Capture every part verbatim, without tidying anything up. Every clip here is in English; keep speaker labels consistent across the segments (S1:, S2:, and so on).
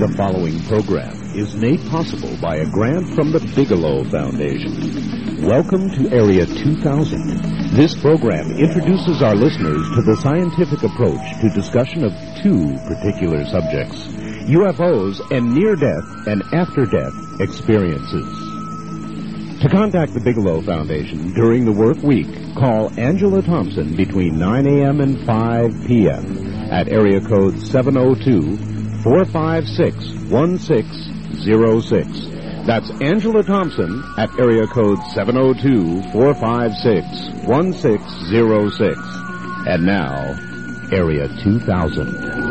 S1: The following program is made possible by a grant from the Bigelow Foundation. Welcome to Area two thousand. This program introduces our listeners to the scientific approach to discussion of two particular subjects: U F Os and near-death and after-death experiences. To contact the Bigelow Foundation during the work week, call Angela Thompson between nine a.m. and five p.m. at area code seven oh two, four five six, one six zero six. That's Angela Thompson at area code seven oh two, four five six, one six zero six. And now, Area two thousand.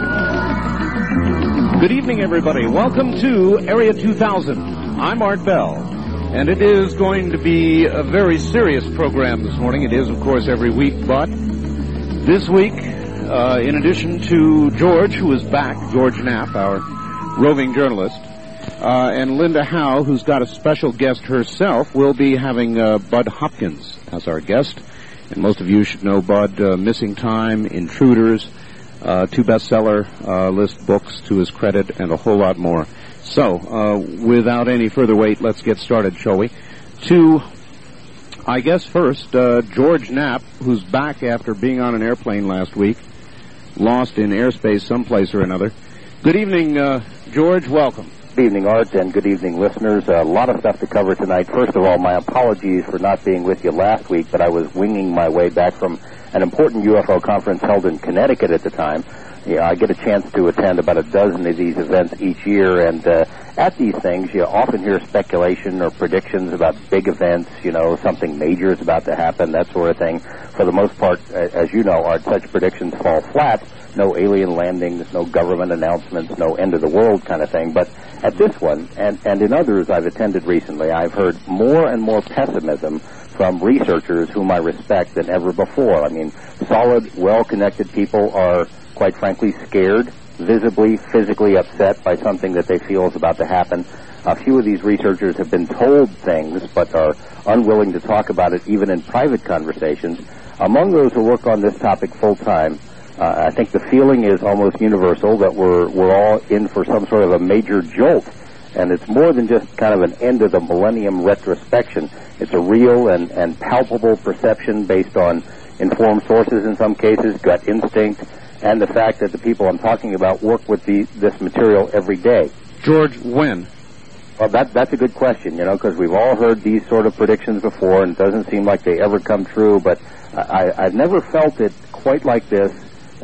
S2: Good evening, everybody. Welcome to Area two thousand. I'm Art Bell, and it is going to be a very serious program this morning. It is, of course, every week, but this week, uh, in addition to George, who is back, George Knapp, our roving journalist, uh, and Linda Howe, who's got a special guest herself, we'll be having uh, Bud Hopkins as our guest. And most of you should know Bud, uh, Missing Time, Intruders, uh, two bestseller uh, list books to his credit, and a whole lot more. So, uh, without any further wait, let's get started, shall we? To, I guess first, uh, George Knapp, who's back after being on an airplane last week, lost in airspace someplace or another. Good evening, uh, George. Welcome.
S3: Good evening, Art, and good evening, listeners. A lot of stuff to cover tonight. First of all, my apologies for not being with you last week, but I was winging my way back from an important U F O conference held in Connecticut at the time. Yeah, I get a chance to attend about a dozen of these events each year, and uh, at these things, you often hear speculation or predictions about big events, you know, something major is about to happen, that sort of thing. For the most part, as you know, Art, such predictions fall flat. No alien landings, no government announcements, no end of the world kind of thing. But at this one, and, and in others I've attended recently, I've heard more and more pessimism from researchers whom I respect than ever before. I mean, solid, well-connected people are, quite frankly, scared, visibly, physically upset by something that they feel is about to happen. A few of these researchers have been told things, but are unwilling to talk about it even in private conversations. Among those who work on this topic full-time, Uh, I think the feeling is almost universal that we're we're all in for some sort of a major jolt, and it's more than just kind of an end of the millennium retrospection. It's a real and, and palpable perception based on informed sources in some cases, gut instinct, and the fact that the people I'm talking about work with the, this material every day.
S2: George, when?
S3: Well, that, that's a good question, you know, because we've all heard these sort of predictions before, and it doesn't seem like they ever come true, but I, I've never felt it quite like this.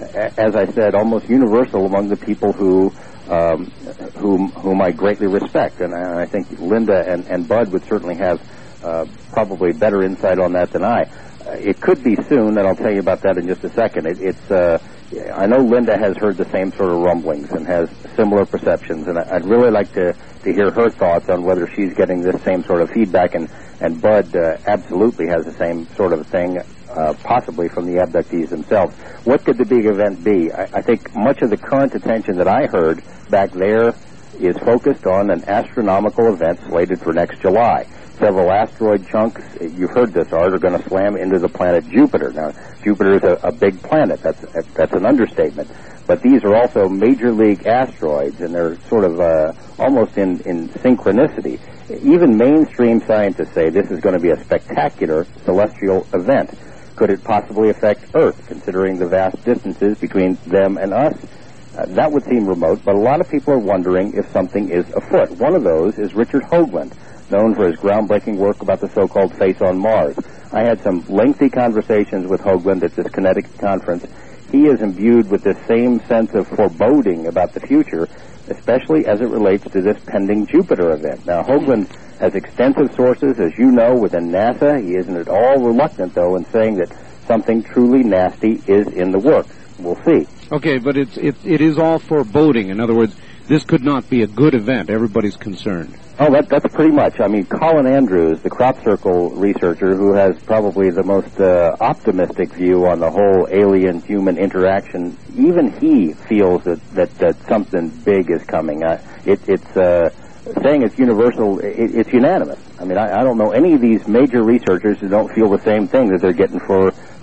S3: As I said, almost universal among the people who, um, whom, whom I greatly respect. And I think Linda and, and Bud would certainly have uh, probably better insight on that than I. Uh, it could be soon, and I'll tell you about that in just a second. It, it's, uh, I know Linda has heard the same sort of rumblings and has similar perceptions, and I'd really like to, to hear her thoughts on whether she's getting this same sort of feedback. And, and Bud uh, absolutely has the same sort of thing, Uh, possibly from the abductees themselves. What could the big event be? I, I think much of the current attention that I heard back there is focused on an astronomical event slated for next July. Several asteroid chunks, you've heard this, Art, are going to slam into the planet Jupiter. Now, Jupiter is a, a big planet. That's that's an understatement. But these are also major league asteroids, and they're sort of uh, almost in, in synchronicity. Even mainstream scientists say this is going to be a spectacular celestial event. Could it possibly affect Earth, considering the vast distances between them and us? Uh, that would seem remote, but a lot of people are wondering if something is afoot. One of those is Richard Hoagland, known for his groundbreaking work about the so-called face on Mars. I had some lengthy conversations with Hoagland at this Connecticut conference. He is imbued with the same sense of foreboding about the future, especially as it relates to this pending Jupiter event. Now, Hoagland has extensive sources, as you know, within NASA. He isn't at all reluctant, though, in saying that something truly nasty is in the works. We'll see.
S2: Okay, but it's, it, it is all foreboding. In other words, this could not be a good event. Everybody's concerned.
S3: Oh, that, that's pretty much. I mean, Colin Andrews, the crop circle researcher, who has probably the most uh, optimistic view on the whole alien-human interaction, even he feels that, that, that something big is coming. Uh, it, it's... Uh, saying it's universal, it, it's unanimous. I mean, I, I don't know any of these major researchers who don't feel the same thing that they're getting for, for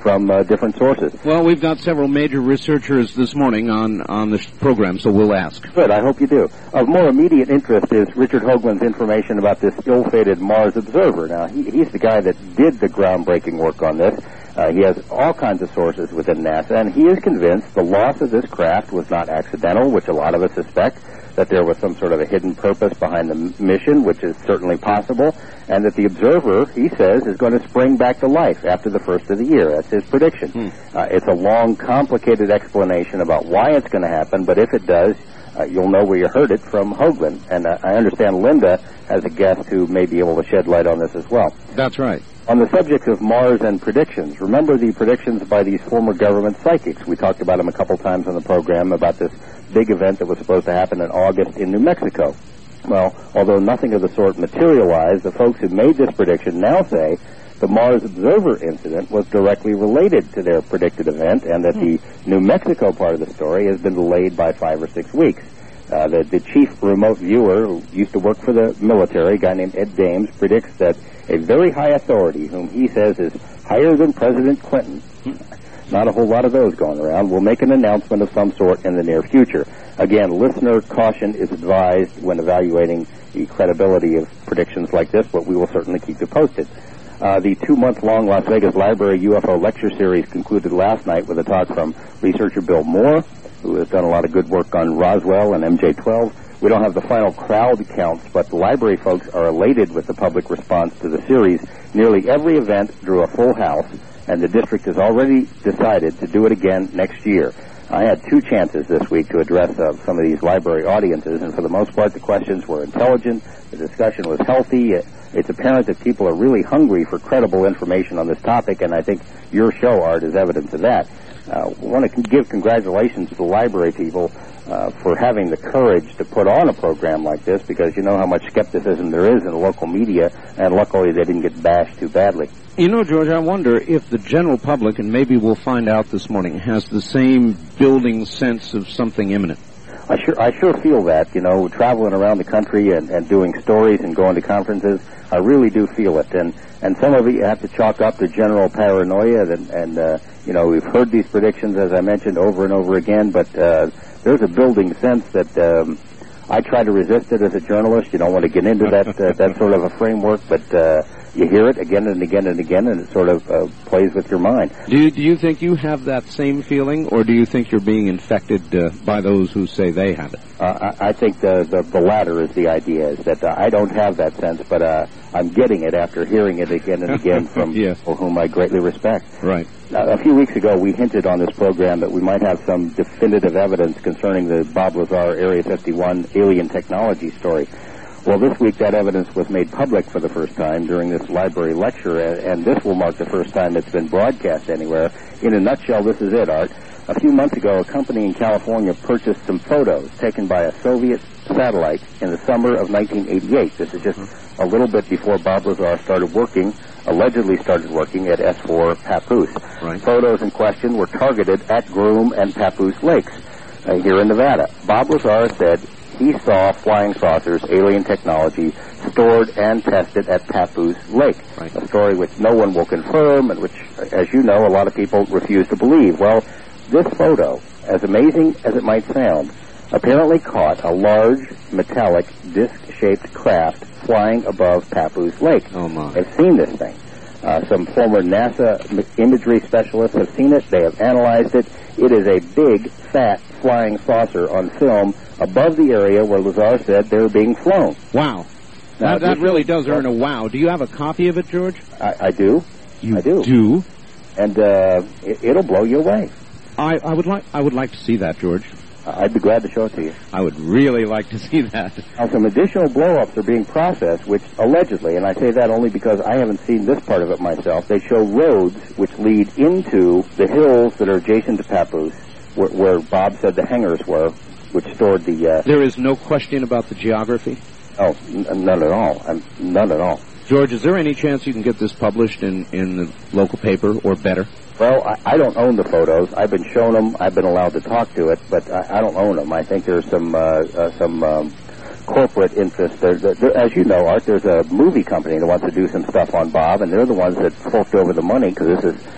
S3: from uh, different sources.
S2: Well, we've got several major researchers this morning on, on this program, so we'll ask.
S3: Good, I hope you do. Of more immediate interest is Richard Hoagland's information about this ill-fated Mars Observer. Now, he, he's the guy that did the groundbreaking work on this. Uh, he has all kinds of sources within NASA, and he is convinced the loss of this craft was not accidental, which a lot of us suspect, that there was some sort of a hidden purpose behind the m- mission, which is certainly possible, and that the observer, he says, is going to spring back to life after the first of the year. That's his prediction. Hmm. Uh, it's a long, complicated explanation about why it's going to happen, but if it does, uh, you'll know where you heard it from Hoagland. And uh, I understand Linda has a guest who may be able to shed light on this as well.
S2: That's right.
S3: On the subject of Mars and predictions, remember the predictions by these former government psychics. We talked about them a couple times on the program about this big event that was supposed to happen in August in New Mexico. Well, although nothing of the sort materialized, the folks who made this prediction now say the Mars Observer incident was directly related to their predicted event and that the New Mexico part of the story has been delayed by five or six weeks. Uh, the, the chief remote viewer who used to work for the military, a guy named Ed Dames, predicts that a very high authority, whom he says is higher than President Clinton, not a whole lot of those going around, will make an announcement of some sort in the near future. Again, listener caution is advised when evaluating the credibility of predictions like this, but we will certainly keep you posted. Uh, the two-month-long Las Vegas Library U F O lecture series concluded last night with a talk from researcher Bill Moore, who has done a lot of good work on Roswell and M J twelve. We don't have the final crowd counts, but the library folks are elated with the public response to the series. Nearly every event drew a full house, and the district has already decided to do it again next year. I had two chances this week to address uh, some of these library audiences, and for the most part, the questions were intelligent, the discussion was healthy. It, it's apparent that people are really hungry for credible information on this topic, and I think your show, Art, is evidence of that. Uh, I want to give congratulations to the library people uh, for having the courage to put on a program like this, because you know how much skepticism there is in the local media, and luckily they didn't get bashed too badly.
S2: You know, George, I wonder if the general public, and maybe we'll find out this morning, has the same building sense of something imminent.
S3: I sure, I sure feel that, you know, traveling around the country and, and doing stories and going to conferences, I really do feel it. And, and some of it you have to chalk up to general paranoia, and, and uh, you know, we've heard these predictions, as I mentioned, over and over again, but uh, there's a building sense that um, I try to resist it as a journalist. You don't want to get into that uh, that sort of a framework, but uh, you hear it again and again and again, and it sort of uh, plays with your mind.
S2: Do you, do you think you have that same feeling, or do you think you're being infected uh, by those who say they have it?
S3: Uh, I, I think the, the the latter is the idea, is that uh, I don't have that sense, but uh, I'm getting it after hearing it again and again from
S2: yes.
S3: people whom I greatly respect.
S2: Right.
S3: Uh, a few weeks ago, we hinted on this program that we might have some definitive evidence concerning the Bob Lazar Area fifty-one alien technology story. Well, this week that evidence was made public for the first time during this library lecture, and this will mark the first time it's been broadcast anywhere. In a nutshell, this is it, Art. A few months ago, a company in California purchased some photos taken by a Soviet satellite in the summer of nineteen eighty-eight. This is just a little bit before Bob Lazar started working, allegedly started working at S four Papoose.
S2: Right.
S3: Photos in question were targeted at Groom and Papoose Lakes uh, here in Nevada. Bob Lazar said he saw flying saucers, alien technology, stored and tested at Papoose Lake, right. A story which no one will confirm and which, as you know, a lot of people refuse to believe. Well, this photo, as amazing as it might sound, apparently caught a large, metallic, disc-shaped craft flying above Papoose Lake.
S2: Oh, my.
S3: I've seen this thing. Uh, some former NASA imagery specialists have seen it. They have analyzed it. It is a big, fat flying saucer on film above the area where Lazar said they were being flown.
S2: Wow.
S3: Now,
S2: that that really does earn a wow. Do you have a copy of it, George?
S3: I, I do.
S2: You
S3: I do.
S2: do?
S3: And uh, it, it'll blow you away.
S2: I, I would like I would like to see that, George.
S3: I'd be glad to show it to you.
S2: I would really like to see that.
S3: Now, some additional blow-ups are being processed, which allegedly, and I say that only because I haven't seen this part of it myself, they show roads which lead into the hills that are adjacent to Papoose, where, where Bob said the hangars were, which stored the... Uh,
S2: there is no question about the geography?
S3: Oh, n- none at all. I'm, none at all.
S2: George, is there any chance you can get this published in, in the local paper, or better?
S3: Well, I, I don't own the photos. I've been shown them. I've been allowed to talk to it, but I, I don't own them. I think there's some uh, uh, some um, corporate interest. There, there, as you know, Art, there's a movie company that wants to do some stuff on Bob, and they're the ones that forked over the money, because this is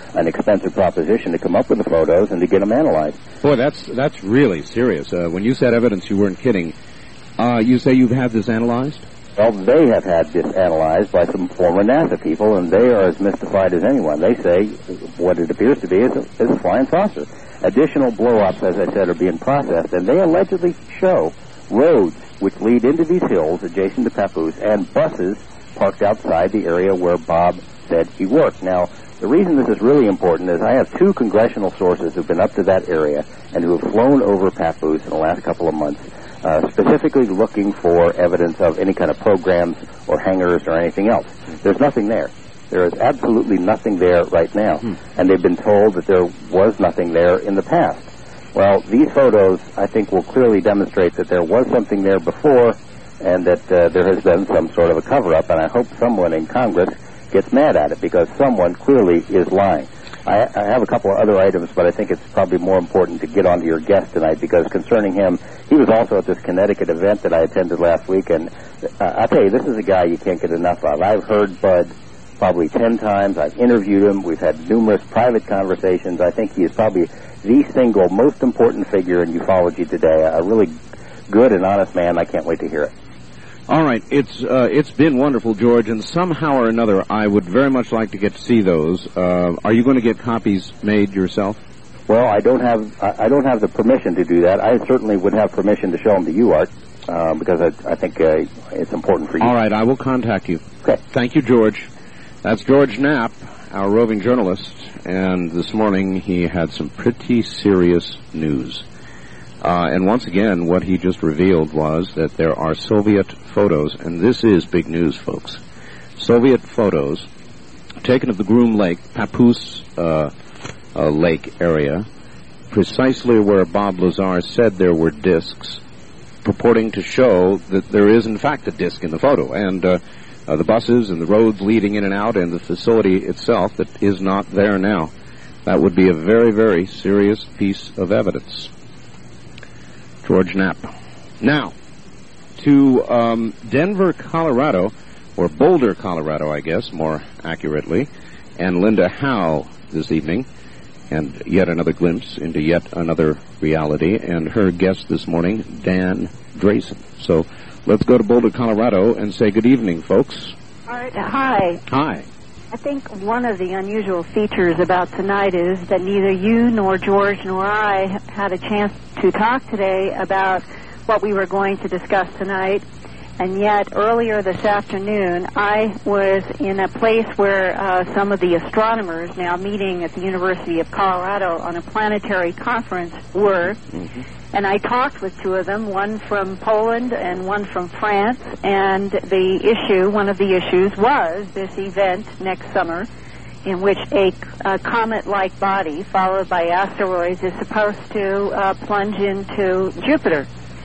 S3: an expensive proposition to come up with the photos and to get them analyzed.
S2: Boy, that's that's really serious. Uh, when you said evidence, you weren't kidding. Uh, you say you've had this analyzed?
S3: Well, they have had this analyzed by some former NASA people, and they are as mystified as anyone. They say what it appears to be is a, is a flying saucer. Additional blow-ups, as I said, are being processed, and they allegedly show roads which lead into these hills adjacent to Papoose and buses parked outside the area where Bob said he worked. Now, the reason this is really important is I have two congressional sources who've been up to that area and who have flown over Papoose in the last couple of months, uh, specifically looking for evidence of any kind of programs or hangars or anything else. There's nothing there. There is absolutely nothing there right now. Hmm. And they've been told that there was nothing there in the past. Well, these photos, I think, will clearly demonstrate that there was something there before and that uh, there has been some sort of a cover-up, and I hope someone in Congress gets mad at it because someone clearly is lying. I, I have a couple of other items, but I think it's probably more important to get on to your guest tonight because concerning him, he was also at this Connecticut event that I attended last week, and uh, I'll tell you, this is a guy you can't get enough of. I've heard Bud probably ten times. I've interviewed him. We've had numerous private conversations. I think he is probably the single most important figure in ufology today. A really good and honest man. I can't wait to hear it.
S2: All right, it's uh, it's been wonderful, George, and somehow or another, I would very much like to get to see those. Uh, are you going to get copies made yourself?
S3: Well, I don't have I don't have the permission to do that. I certainly would have permission to show them to you, Art, uh, because I, I think uh, it's important for you.
S2: All right, I will contact you.
S3: Okay.
S2: Thank you, George. That's George Knapp, our roving journalist, and this morning he had some pretty serious news. Uh, and once again, what he just revealed was that there are Soviet photos, and this is big news, folks. Soviet photos taken of the Groom Lake, Papoose uh, uh, Lake area, precisely where Bob Lazar said there were discs, purporting to show that there is, in fact, a disc in the photo. And uh, uh, the buses and the roads leading in and out and the facility itself that is not there now. That would be a very, very serious piece of evidence. George Knapp. Now, to um, Denver, Colorado, or Boulder, Colorado, I guess, more accurately, and Linda Howe this evening, and yet another glimpse into yet another reality, and her guest this morning, Dan Drayson. So let's go to Boulder, Colorado, and say good evening, folks.
S4: All right. Hi.
S2: Hi.
S4: I think one of the unusual features about tonight is that neither you nor George nor I had a chance to talk today about what we were going to discuss tonight. And yet, earlier this afternoon, I was in a place where uh, some of the astronomers now meeting at the University of Colorado on a planetary conference were. Mm-hmm. And I talked with two of them, one from Poland and one from France. And the issue, one of the issues was this event next summer in which a, a comet-like body followed by asteroids is supposed to uh, plunge into Jupiter.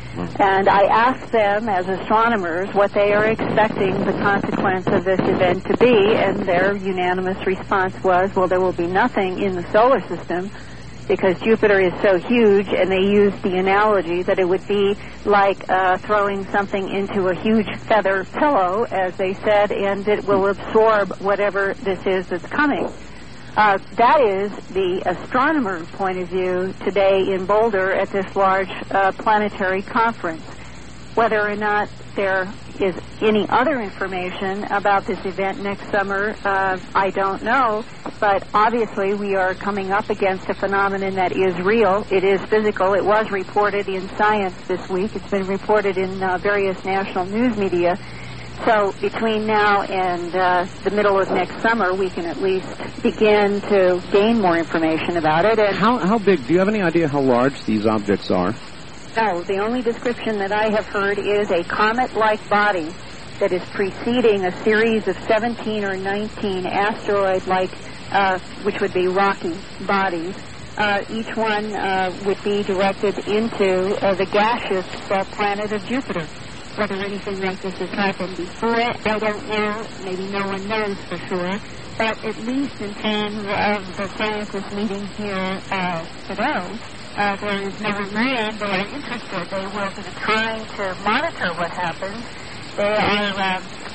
S4: And I asked them, as astronomers, what they are expecting the consequence of this event to be, and their unanimous response was, well, there will be nothing in the solar system because Jupiter is so huge, and they used the analogy that it would be like uh, throwing something into a huge feather pillow, as they said, and it will absorb whatever this is that's coming. Uh, that is the astronomer point of view today in Boulder at this large uh, planetary conference. Whether or not there is any other information about this event next summer, uh, I don't know. But obviously we are coming up against a phenomenon that is real. It is physical. It was reported in Science this week. It's been reported in uh, various national news media. So between now and uh, the middle of next summer, we can at least begin to gain more information about it. And
S2: how how big? Do you have any idea how large these objects are?
S4: No, the only description that I have heard is a comet-like body that is preceding a series of seventeen or nineteen asteroid-like, uh, which would be rocky bodies. Uh, each one uh, would be directed into uh, the gaseous uh, planet of Jupiter. Whether anything like this has happened before, I don't know. Maybe no one knows for sure. But at least in terms of the scientists meeting here uh, today, uh, there is no man. They are interested. They will be trying to monitor what happens. They are um, from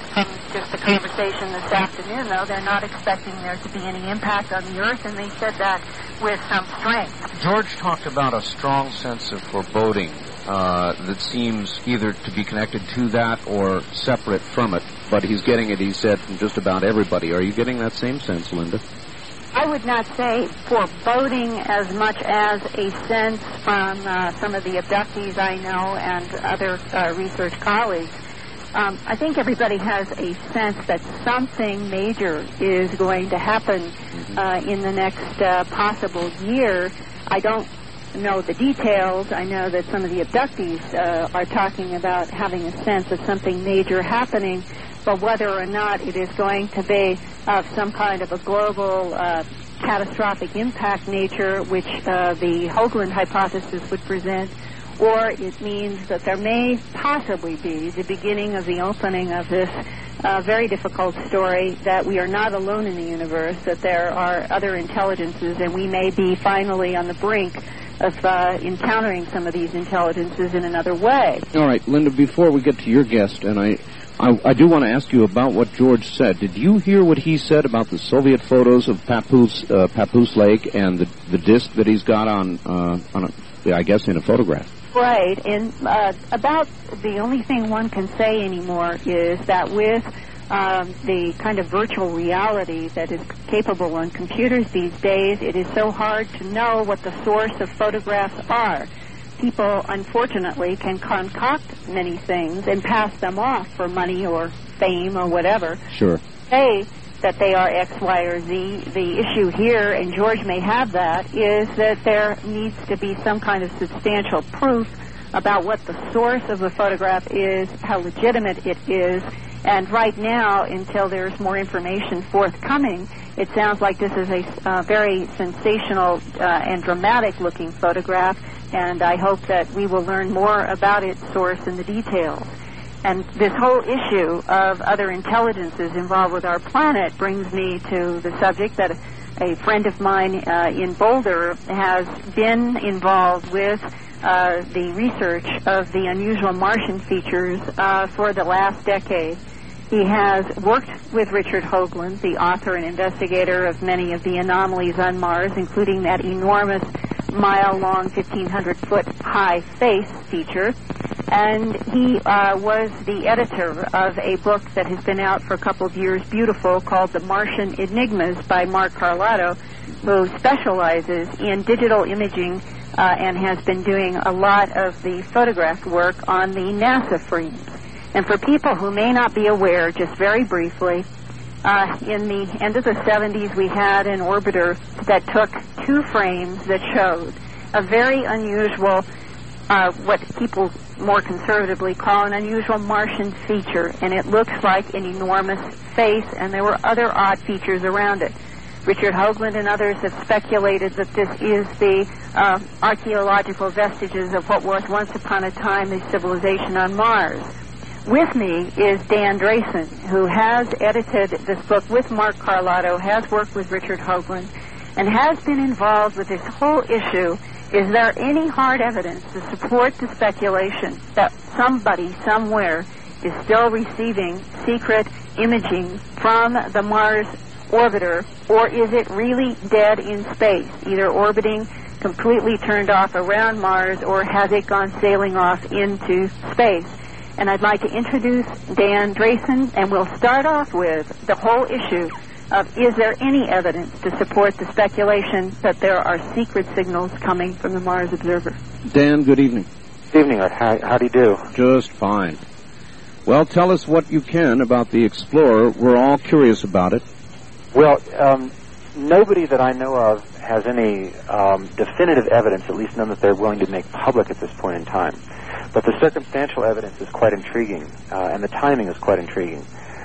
S4: just a conversation this afternoon, though. They're not expecting there to be any impact on the Earth, and they said that with some strength.
S2: George talked about a strong sense of foreboding uh, that seems either to be connected to that or separate from it, but he's getting it, he said, from just about everybody. Are you getting that same sense, Linda?
S4: I would not say foreboding as much as a sense from uh, some of the abductees I know and other uh, research colleagues. Um, I think everybody has a sense that something major is going to happen uh, in the next uh, possible year. I don't know the details. I know that some of the abductees uh, are talking about having a sense of something major happening, but whether or not it is going to be of some kind of a global uh, catastrophic impact nature, which uh, the Hoagland hypothesis would present, or it means that there may possibly be the beginning of the opening of this uh, very difficult story, that we are not alone in the universe, that there are other intelligences, and we may be finally on the brink of uh, encountering some of these intelligences in another way.
S2: All right, Linda, before we get to your guest, and I, I, I do want to ask you about what George said. Did you hear what he said about the Soviet photos of Papoose, uh, Papoose Lake and the, the disc that he's got on, uh, on a, I guess, in a photograph?
S4: Right, and uh, about the only thing one can say anymore is that with um, the kind of virtual reality that is capable on computers these days, it is so hard to know what the source of photographs are. People, unfortunately, can concoct many things and pass them off for money or fame or whatever.
S2: Sure.
S4: Say that they are X, Y, or Z. The issue here, and George may have that, is that there needs to be some kind of substantial proof about what the source of the photograph is, how legitimate it is, and right now, until there's more information forthcoming, it sounds like this is a uh, very sensational uh, and dramatic-looking photograph, and I hope that we will learn more about its source and the details. And this whole issue of other intelligences involved with our planet brings me to the subject that a friend of mine uh, in Boulder has been involved with uh, the research of the unusual Martian features uh, for the last decade. He has worked with Richard Hoagland, the author and investigator of many of the anomalies on Mars, including that enormous mile-long, fifteen hundred foot high face feature. And he uh, was the editor of a book that has been out for a couple of years, beautiful, called The Martian Enigmas by Mark Carlotto, who specializes in digital imaging uh, and has been doing a lot of the photograph work on the NASA frames. And for people who may not be aware, just very briefly, uh, in the end of the seventies, we had an orbiter that took two frames that showed a very unusual, uh, what people more conservatively call an unusual Martian feature, and it looks like an enormous face, and there were other odd features around it. Richard Hoagland and others have speculated that this is the uh, archaeological vestiges of what was once upon a time the civilization on Mars. With me is Dan Drayson, who has edited this book with Mark Carlotto, has worked with Richard Hoagland, and has been involved with this whole issue. Is there any hard evidence to support the speculation that somebody somewhere is still receiving secret imaging from the Mars orbiter, or is it really dead in space, either orbiting completely turned off around Mars, or has it gone sailing off into space? And I'd like to introduce Dan Drayson, and we'll start off with the whole issue of, is there any evidence to support the speculation that there are secret signals coming from the Mars Observer?
S2: Dan, good evening.
S3: Good evening, Art. How, how do you do?
S2: Just fine. Well, tell us what you can about the Explorer. We're all curious about it.
S3: Well, um, nobody that I know of has any um, definitive evidence, at least none that they're willing to make public at this point in time. But the circumstantial evidence is quite intriguing, uh, and the timing is quite intriguing.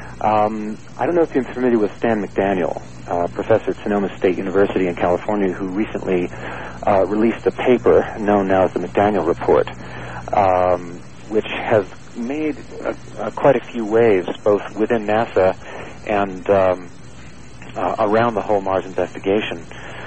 S3: Um, I don't know if you're familiar with Stan McDaniel, uh, professor at Sonoma State University in California, who recently uh, released a paper known now as the McDaniel Report, um, which has made a, a, quite a few waves, both within NASA and um, uh, around the whole Mars investigation.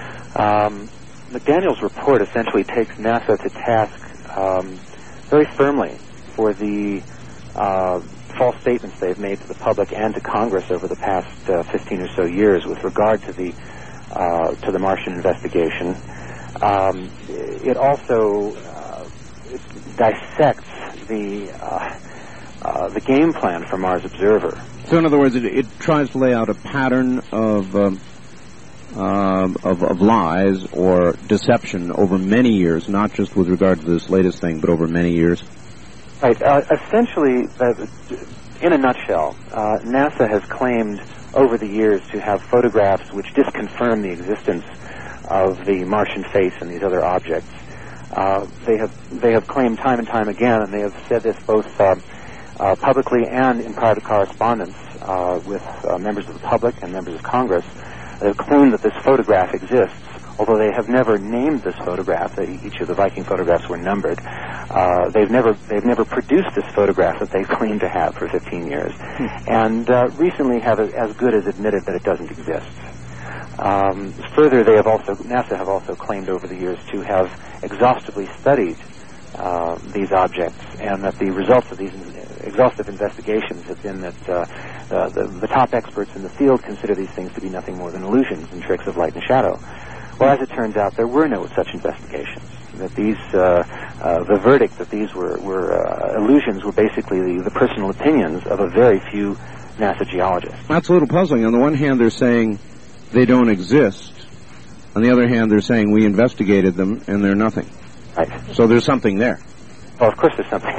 S3: Um, McDaniel's report essentially takes NASA to task um, very firmly for the uh,
S5: false statements they've made to the public and to Congress over the past uh, fifteen or so years with regard to the uh, to the Martian investigation. Um, it also uh, it dissects the uh, uh, the game plan for Mars Observer.
S2: So, in other words, it, it tries to lay out a pattern of, um, uh, of of lies or deception over many years, not just with regard to this latest thing, but over many years.
S5: Right. Uh, essentially, uh, in a nutshell, uh, NASA has claimed over the years to have photographs which disconfirm the existence of the Martian face and these other objects. Uh, they have they have claimed time and time again, and they have said this both uh, uh, publicly and in private correspondence uh, with uh, members of the public and members of Congress. They have claimed that this photograph exists, although they have never named this photograph. They, each of the Viking photographs were numbered. Uh, they've never they've never produced this photograph that they claim to have for fifteen years, hmm. and uh, recently have as good as admitted that it doesn't exist. Um, further, they have also NASA have also claimed over the years to have exhaustively studied uh, these objects, and that the results of these exhaustive investigations have been that uh, uh, the, the top experts in the field consider these things to be nothing more than illusions and tricks of light and shadow. Well, as it turns out, there were no such investigations. That these, uh, uh, the verdict that these were, were uh, illusions were basically the, the personal opinions of a very few NASA geologists.
S2: That's a little puzzling. On the one hand, they're saying they don't exist. On the other hand, they're saying we investigated them and they're nothing.
S5: Right.
S2: So there's something there.
S5: Well, of course there's something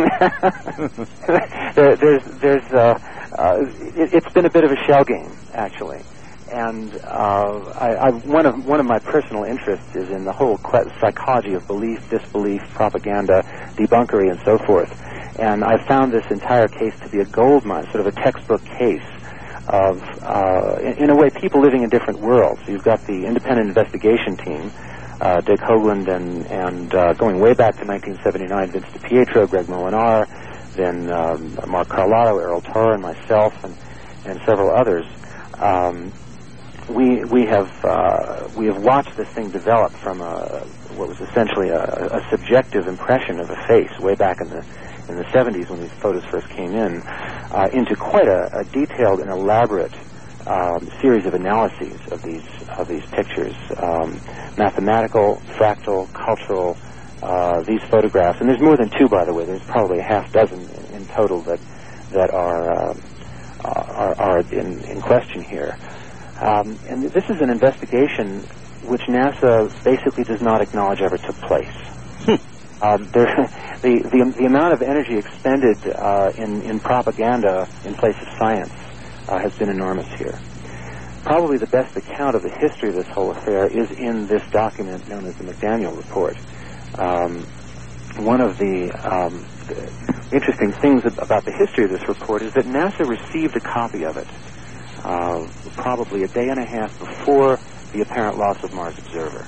S5: there. there there's, there's, uh, uh, it, it's been a bit of a shell game, actually. And uh, I, I, one of one of my personal interests is in the whole psychology of belief, disbelief, propaganda, debunkery, and so forth. And I found this entire case to be a gold mine, sort of a textbook case of, uh, in, in a way, people living in different worlds. You've got the independent investigation team, uh, Dick Hoagland, and and uh, going way back to nineteen seventy-nine, Vince DiPietro, Greg Molinar, then um, Mark Carlotto, Errol Torr, and myself, and and several others. Um, We we have uh, we have watched this thing develop from a, what was essentially a, a subjective impression of a face way back in the in the seventies when these photos first came in, uh, into quite a, a detailed and elaborate um, series of analyses of these of these pictures, um, mathematical, fractal, cultural. Uh, these photographs, and there's more than two, by the way. There's probably a half dozen in, in total that that are uh, are, are in, in question here. Um, and this is an investigation which NASA basically does not acknowledge ever took place. um, there, the, the the amount of energy expended uh, in in propaganda in place of science uh, has been enormous here. Probably the best account of the history of this whole affair is in this document known as the McDaniel Report. Um, one of the um, interesting things about the history of this report is that NASA received a copy of it Uh, probably a day and a half before the apparent loss of Mars Observer.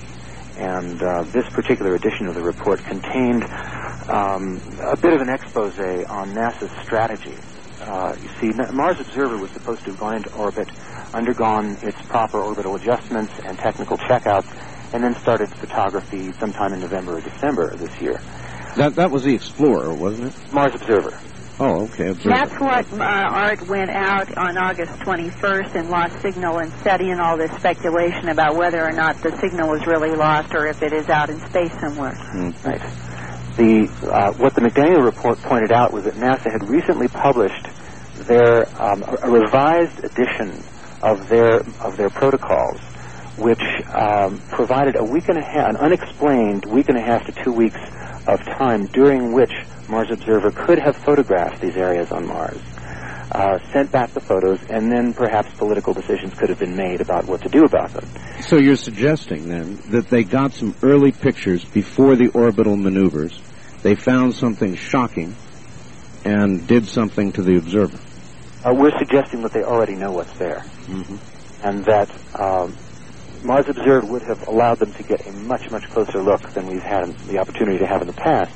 S5: And uh, this particular edition of the report contained um, a bit of an expose on NASA's strategy. Uh, you see, Mars Observer was supposed to have gone into orbit, undergone its proper orbital adjustments and technical checkouts, and then started photography sometime in November or December of this year.
S2: That that was the Explorer, wasn't it?
S5: Mars Observer.
S2: Oh, okay. Observer.
S4: That's what uh, Art went out on August twenty-first and lost signal and set in all this speculation about whether or not the signal was really lost or if it is out in space somewhere.
S5: Mm. Right. The uh, what the McDaniel report pointed out was that NASA had recently published their um, a revised edition of their of their protocols, which um, provided a week and a half, an unexplained week and a half to two weeks of time during which Mars Observer could have photographed these areas on Mars, uh, sent back the photos, and then perhaps political decisions could have been made about what to do about them.
S2: So you're suggesting, then, that they got some early pictures before the orbital maneuvers, they found something shocking, and did something to the observer?
S5: Uh, we're suggesting that they already know what's there,
S2: mm-hmm.
S5: and that um, Mars Observer would have allowed them to get a much, much closer look than we've had the opportunity to have in the past,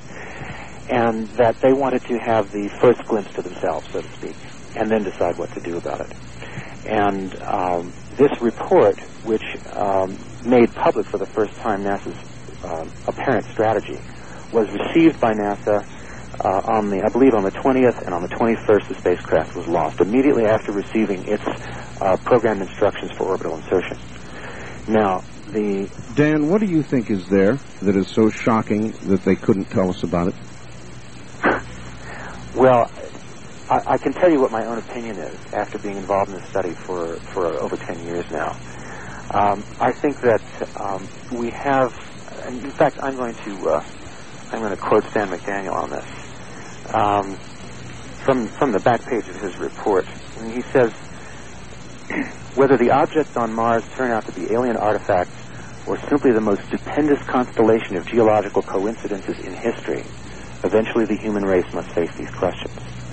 S5: and that they wanted to have the first glimpse to themselves, so to speak, and then decide what to do about it. And um, this report, which um, made public for the first time NASA's uh, apparent strategy, was received by NASA uh, on the, I believe on the twentieth and on the twenty-first, the spacecraft was lost immediately after receiving its uh, programmed instructions for orbital insertion. Now, the...
S2: Dan, what do you think is there that is so shocking that they couldn't tell us about it?
S5: Well, I, I can tell you what my own opinion is after being involved in this study for, for over ten years now. Um, I think that um, we have, and in fact, I'm going to uh, I'm going to quote Stan McDaniel on this um, from from the back page of his report. And he says, whether the objects on Mars turn out to be alien artifacts or simply the most stupendous constellation of geological coincidences in history, eventually the human race must face these questions.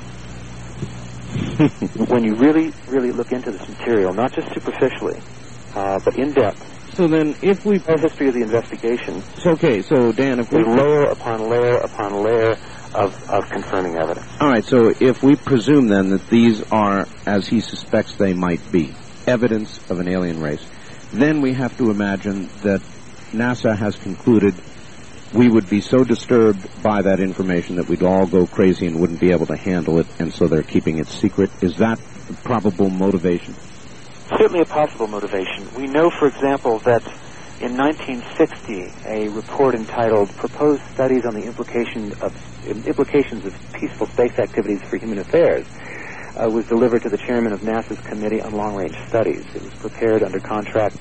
S5: When you really, really look into this material, not just superficially, uh, but in depth.
S2: So then, if we...
S5: The history of the investigation...
S2: So, okay, so Dan, if we...
S5: layer upon layer upon layer of, of confirming evidence.
S2: All right, so if we presume then that these are, as he suspects they might be, evidence of an alien race, then we have to imagine that NASA has concluded we would be so disturbed by that information that we'd all go crazy and wouldn't be able to handle it, and so they're keeping it secret. Is that the probable motivation?
S5: Certainly a possible motivation. We know, for example, that in nineteen sixty, a report entitled Proposed Studies on the Implication of, Implications of Peaceful Space Activities for Human Affairs uh, was delivered to the chairman of NASA's Committee on Long-Range Studies. It was prepared under contract.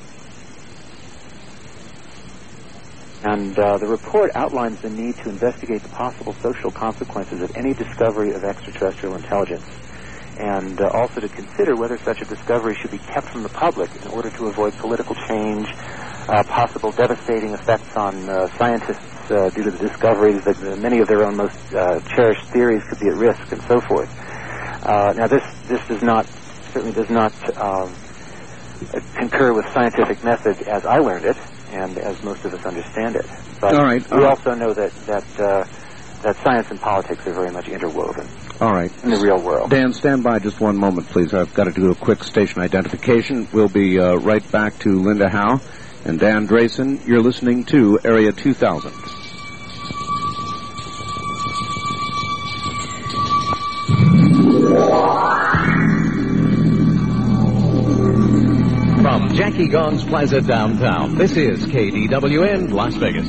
S5: And uh, the report outlines the need to investigate the possible social consequences of any discovery of extraterrestrial intelligence, and uh, also to consider whether such a discovery should be kept from the public in order to avoid political change, uh, possible devastating effects on uh, scientists uh, due to the discoveries that uh, many of their own most uh, cherished theories could be at risk, and so forth. Uh, now, this this does not certainly does not um, concur with scientific method as I learned it, and as most of us understand it. But
S2: all right,
S5: we
S2: uh,
S5: also know that that uh, that science and politics are very much interwoven.
S2: All right.
S5: In the real world.
S2: Dan, stand by just one moment, please. I've got to do a quick station identification. We'll be uh, right back to Linda Howe and Dan Drayson. You're listening to Area two thousand.
S6: From Jackie Gong's Plaza downtown, this is K D W N Las Vegas.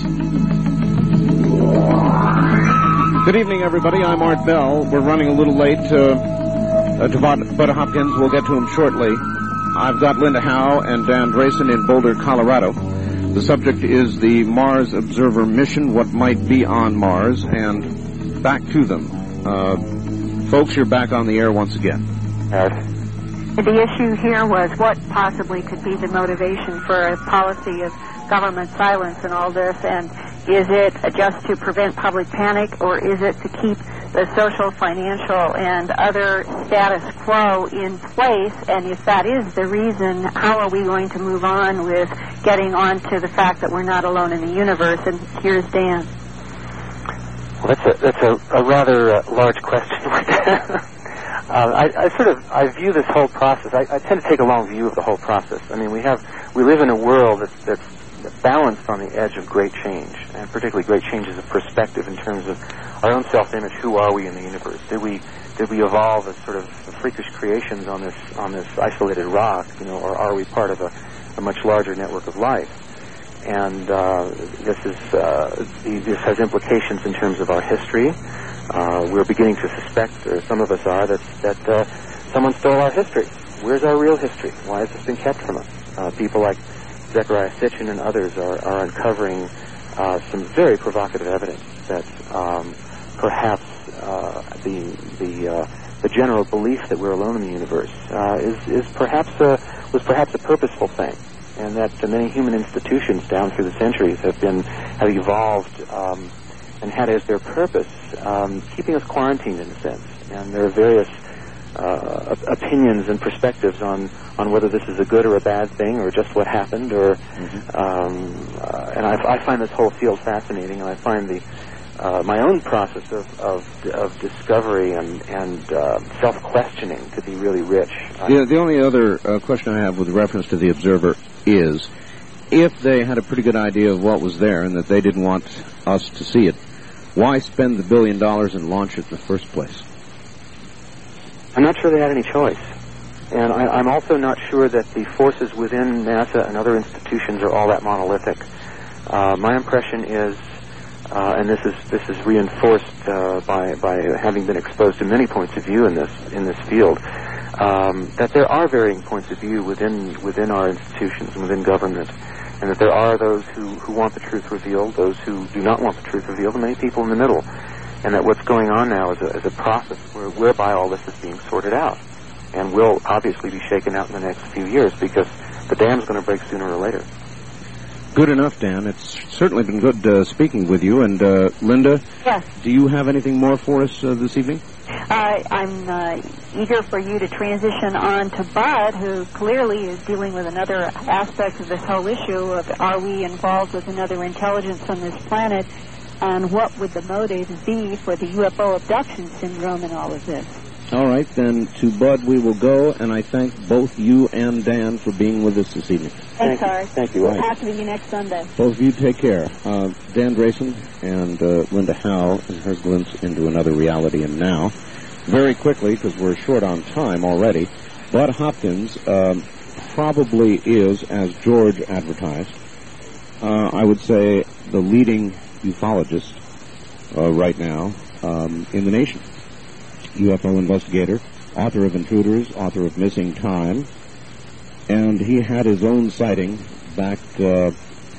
S2: Good evening, everybody. I'm Art Bell. We're running a little late uh, uh, to Bud, Bud Hopkins. We'll get to him shortly. I've got Linda Howe and Dan Drayson in Boulder, Colorado. The subject is the Mars Observer mission, what might be on Mars, and back to them. Uh, folks, you're back on the air once again.
S5: Yes.
S4: The issue here was what possibly could be the motivation for a policy of government silence and all this, and is it just to prevent public panic, or is it to keep the social, financial, and other status quo in place? And if that is the reason, how are we going to move on with getting on to the fact that we're not alone in the universe? And here's Dan.
S5: Well, that's a, that's a, a rather uh, large question. uh, I, I sort of, I view this whole process, I, I tend to take a long view of the whole process. I mean, we have, we live in a world that's, that's balanced on the edge of great change, and particularly great changes of perspective in terms of our own self-image. Who are we in the universe? Did we did we evolve as sort of freakish creations on this on this isolated rock, you know, or are we part of a, a much larger network of life? And uh, this is uh, this has implications in terms of our history. Uh, we're beginning to suspect, or some of us are, that that uh, someone stole our history. Where's our real history? Why has this been kept from us? Uh, people like Zecharia Sitchin and others are, are uncovering uh, some very provocative evidence that um, perhaps uh, the the uh, the general belief that we're alone in the universe uh, is is perhaps a, was perhaps a purposeful thing, and that uh, many human institutions down through the centuries have been have evolved um, and had as their purpose um, keeping us quarantined in a sense. And there are various Uh, opinions and perspectives on, on whether this is a good or a bad thing, or just what happened, or mm-hmm. um, uh, and I, I find this whole field fascinating, and I find the uh, my own process of of, of discovery and and uh, self-questioning to be really rich.
S2: The, the only other uh, question I have with reference to the Observer is, if they had a pretty good idea of what was there and that they didn't want us to see it, why spend the billion dollars and launch it in the first place?
S5: I'm not sure they had any choice. And I, I'm also not sure that the forces within NASA and other institutions are all that monolithic. Uh, my impression is, uh, and this is this is reinforced uh, by by having been exposed to many points of view in this in this field, um, that there are varying points of view within within our institutions and within government, and that there are those who, who want the truth revealed, those who do not want the truth revealed, and many people in the middle. And that what's going on now is a, is a process where, whereby all this is being sorted out, and will obviously be shaken out in the next few years because the dam's going to break sooner or later.
S2: Good enough, Dan. It's certainly been good uh, speaking with you. And uh, Linda,
S4: yes.
S2: Do you have anything more for us uh, this evening?
S4: Uh, I'm uh, eager for you to transition on to Bud, who clearly is dealing with another aspect of this whole issue of are we involved with another intelligence on this planet, and what would the motives be for the U F O abduction syndrome and all of this.
S2: All right, then to Bud we will go, and I thank both you and Dan for being with us this evening.
S4: Thanks, Art.
S5: Thank you.
S4: We'll talk to you next Sunday.
S2: Both of you take care. Uh, Dan Drayson and uh, Linda Howe and her glimpse into another reality and now. Very quickly, because we're short on time already, Bud Hopkins um, probably is, as George advertised, uh, I would say the leading ufologist uh, right now um, in the nation. U F O investigator, author of Intruders, author of Missing Time, and he had his own sighting back uh,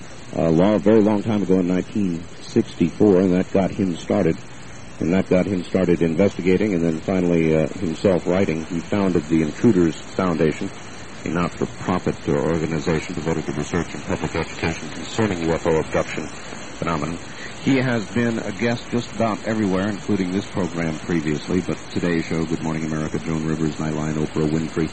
S2: a long, very long time ago in nineteen sixty-four, and that got him started. And that got him started investigating, and then finally uh, himself writing. He founded the Intruders Foundation, a not-for-profit uh, organization devoted to research and public education concerning U F O abduction phenomenon. He has been a guest just about everywhere, including this program previously, but Today's Show, Good Morning America, Joan Rivers, Nightline, Oprah Winfrey.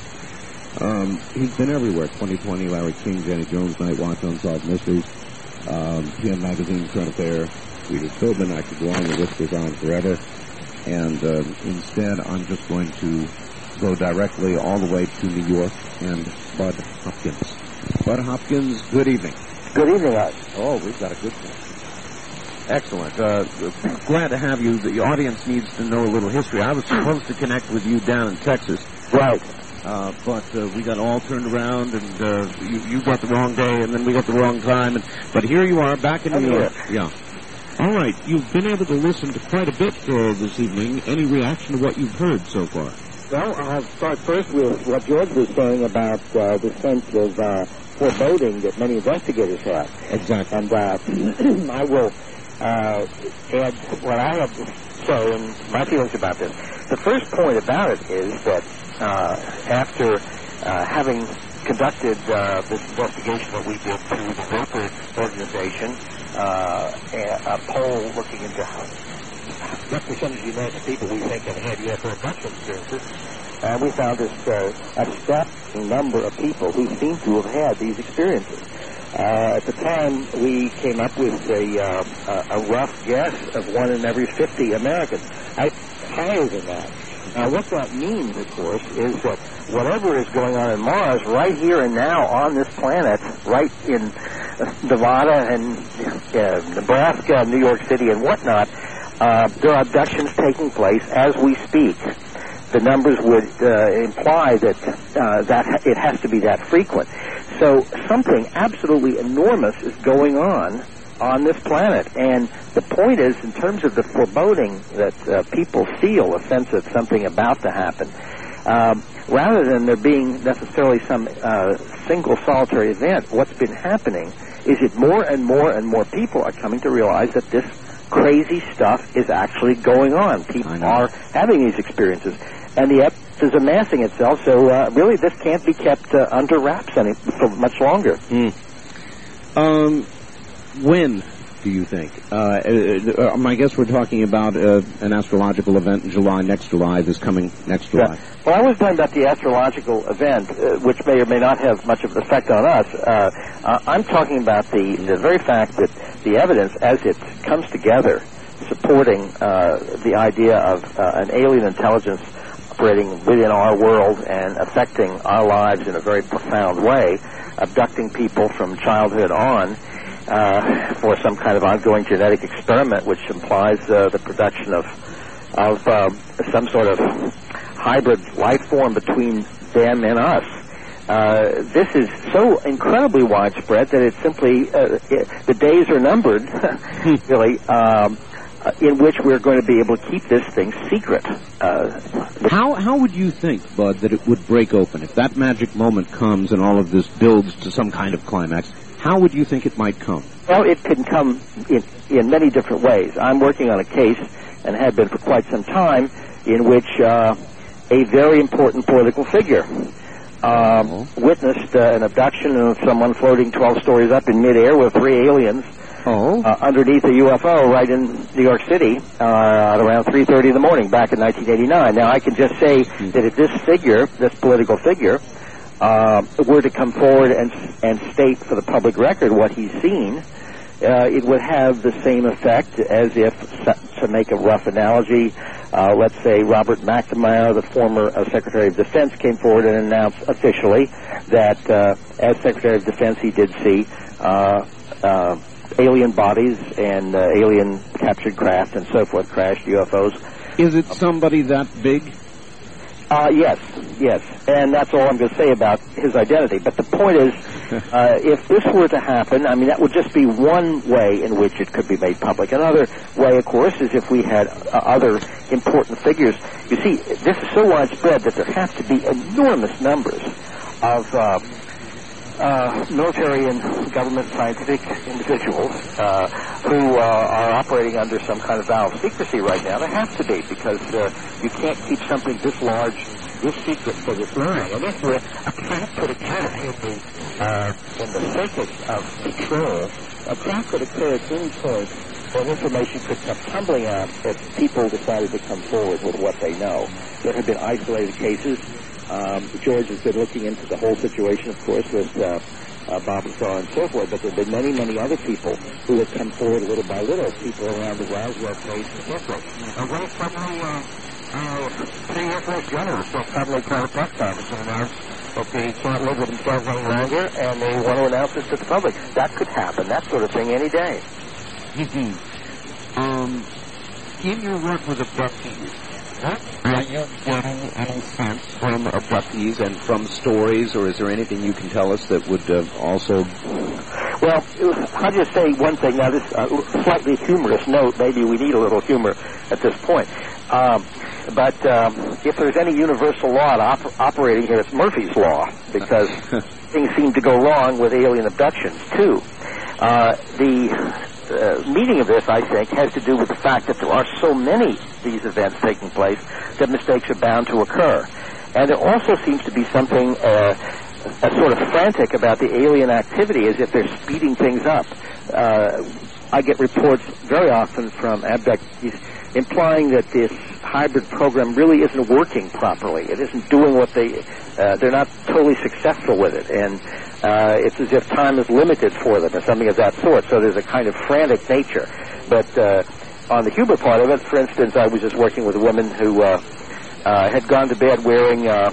S2: Um, he's been everywhere. twenty twenty, Larry King, Jenny Jones, Night Watch, Unsolved Mysteries, um, P M Magazine, Current Affair, Reader Philbin. I could go on, the list goes on forever. And uh, instead, I'm just going to go directly all the way to New York and Bud Hopkins. Bud Hopkins, good evening.
S3: Good evening, Art.
S2: Oh, we've got a good one. Excellent. Uh, glad to have you. The audience needs to know a little history. I was supposed to connect with you down in Texas.
S3: Right.
S2: Uh, but uh, we got all turned around, and uh, you, you got the wrong day, and then we got the wrong time. And, but here you are, back in New York. Yeah. All right. You've been able to listen to quite a bit uh, this evening. Any reaction to what you've heard so far?
S7: Well, I'll start first with what George was saying about uh, the sense of uh, foreboding that many investigators have.
S2: Exactly.
S7: And uh, I will uh, add what I have to say and my feelings about this. The first point about it is that uh, after uh, having conducted uh, this investigation that we did through the Vapor organization, uh, a, a poll looking into how what percentage of the American people we think have had U F O abduction experiences, and we found this uh, a staggering number of people who seem to have had these experiences. Uh, at the time, we came up with a, uh, a rough guess of one in every fifty Americans. I, higher than that. Now, what that means, of course, is that whatever is going on in Mars, right here and now on this planet, right in Nevada and uh, Nebraska, New York City, and whatnot, uh, there are abductions taking place as we speak. The numbers would uh, imply that uh, that it has to be that frequent. So something absolutely enormous is going on on this planet. And the point is, in terms of the foreboding that uh, people feel, a sense of something about to happen, um, rather than there being necessarily some uh, single solitary event, what's been happening is that more and more and more people are coming to realize that this crazy stuff is actually going on. People are having these experiences. And the evidence is amassing itself, so uh, really this can't be kept uh, under wraps any for much longer.
S2: Mm. Um, when do you think? Uh, uh, I guess we're talking about uh, an astrological event in July, next July, this coming next July.
S7: Yeah. Well, I was talking about the astrological event, uh, which may or may not have much of an effect on us. Uh, uh, I'm talking about the, the very fact that the evidence, as it comes together, supporting uh, the idea of uh, an alien intelligence operating within our world and affecting our lives in a very profound way, abducting people from childhood on, uh, for some kind of ongoing genetic experiment, which implies uh, the production of of uh, some sort of hybrid life form between them and us. Uh, this is so incredibly widespread that it's simply uh, it, the days are numbered, really, um, uh, in which we're going to be able to keep this thing secret. Uh,
S2: how how would you think, Bud, that it would break open if that magic moment comes and all of this builds to some kind of climax? How would you think it might come?
S7: Well, it can come in in many different ways. I'm working on a case, and have been for quite some time, in which uh, a very important political figure Um, witnessed uh, an abduction of someone floating twelve stories up in midair with three aliens
S2: oh.
S7: uh, underneath a U F O right in New York City uh, at around three thirty in the morning back in nineteen eighty-nine. Now, I can just say that if this figure, this political figure, uh, were to come forward and, and state for the public record what he's seen, uh, it would have the same effect as if, to make a rough analogy, Uh, let's say Robert McNamara, the former uh, Secretary of Defense, came forward and announced officially that uh, as Secretary of Defense he did see uh, uh, alien bodies and uh, alien captured craft and so forth, crashed U F Os.
S2: Is it somebody that big?
S7: Uh, yes, yes, and that's all I'm going to say about his identity. But the point is, uh, if this were to happen, I mean, that would just be one way in which it could be made public. Another way, of course, is if we had uh, other important figures. You see, this is so widespread that there have to be enormous numbers of uh, uh, military and government scientific individuals uh, who uh, are operating under some kind of vow of secrecy right now. There have to be, because uh, you can't keep something this large, this secret for this long. And if we're a cat could occur in the, uh, in the circuit of control, a cat could occur at any point when information could come tumbling out if people decided to come forward with what they know. There have been isolated cases. Um, George has been looking into the whole situation, of course, with uh, uh, Bob Starr and so forth, but there have been many, many other people who have come forward little by little, people around the Roswell place and so forth. And when suddenly, uh, uh, three Air Force generals will suddenly call a press conference and announce that they can't live with themselves any longer, and they want to announce this to the public. That could happen, that sort of thing, any day.
S2: um, in your work with abductees, are you getting any sense from abductees and from stories, or is there anything you can tell us that would uh, also...
S7: Well, I'll just say one thing. Now, this uh, slightly humorous note, maybe we need a little humor at this point. Um, but um, if there's any universal law op- operating here, it's Murphy's Law, because things seem to go wrong with alien abductions, too. Uh, the... Uh, meaning of this, I think, has to do with the fact that there are so many of these events taking place that mistakes are bound to occur. And there also seems to be something uh, a sort of frantic about the alien activity, as if they're speeding things up. Uh, I get reports very often from abductees implying that this hybrid program really isn't working properly. It isn't doing what they... Uh, they're not totally successful with it. And uh, it's as if time is limited for them or something of that sort. So there's a kind of frantic nature. But uh, on the humor part of it, for instance, I was just working with a woman who uh, uh, had gone to bed wearing uh,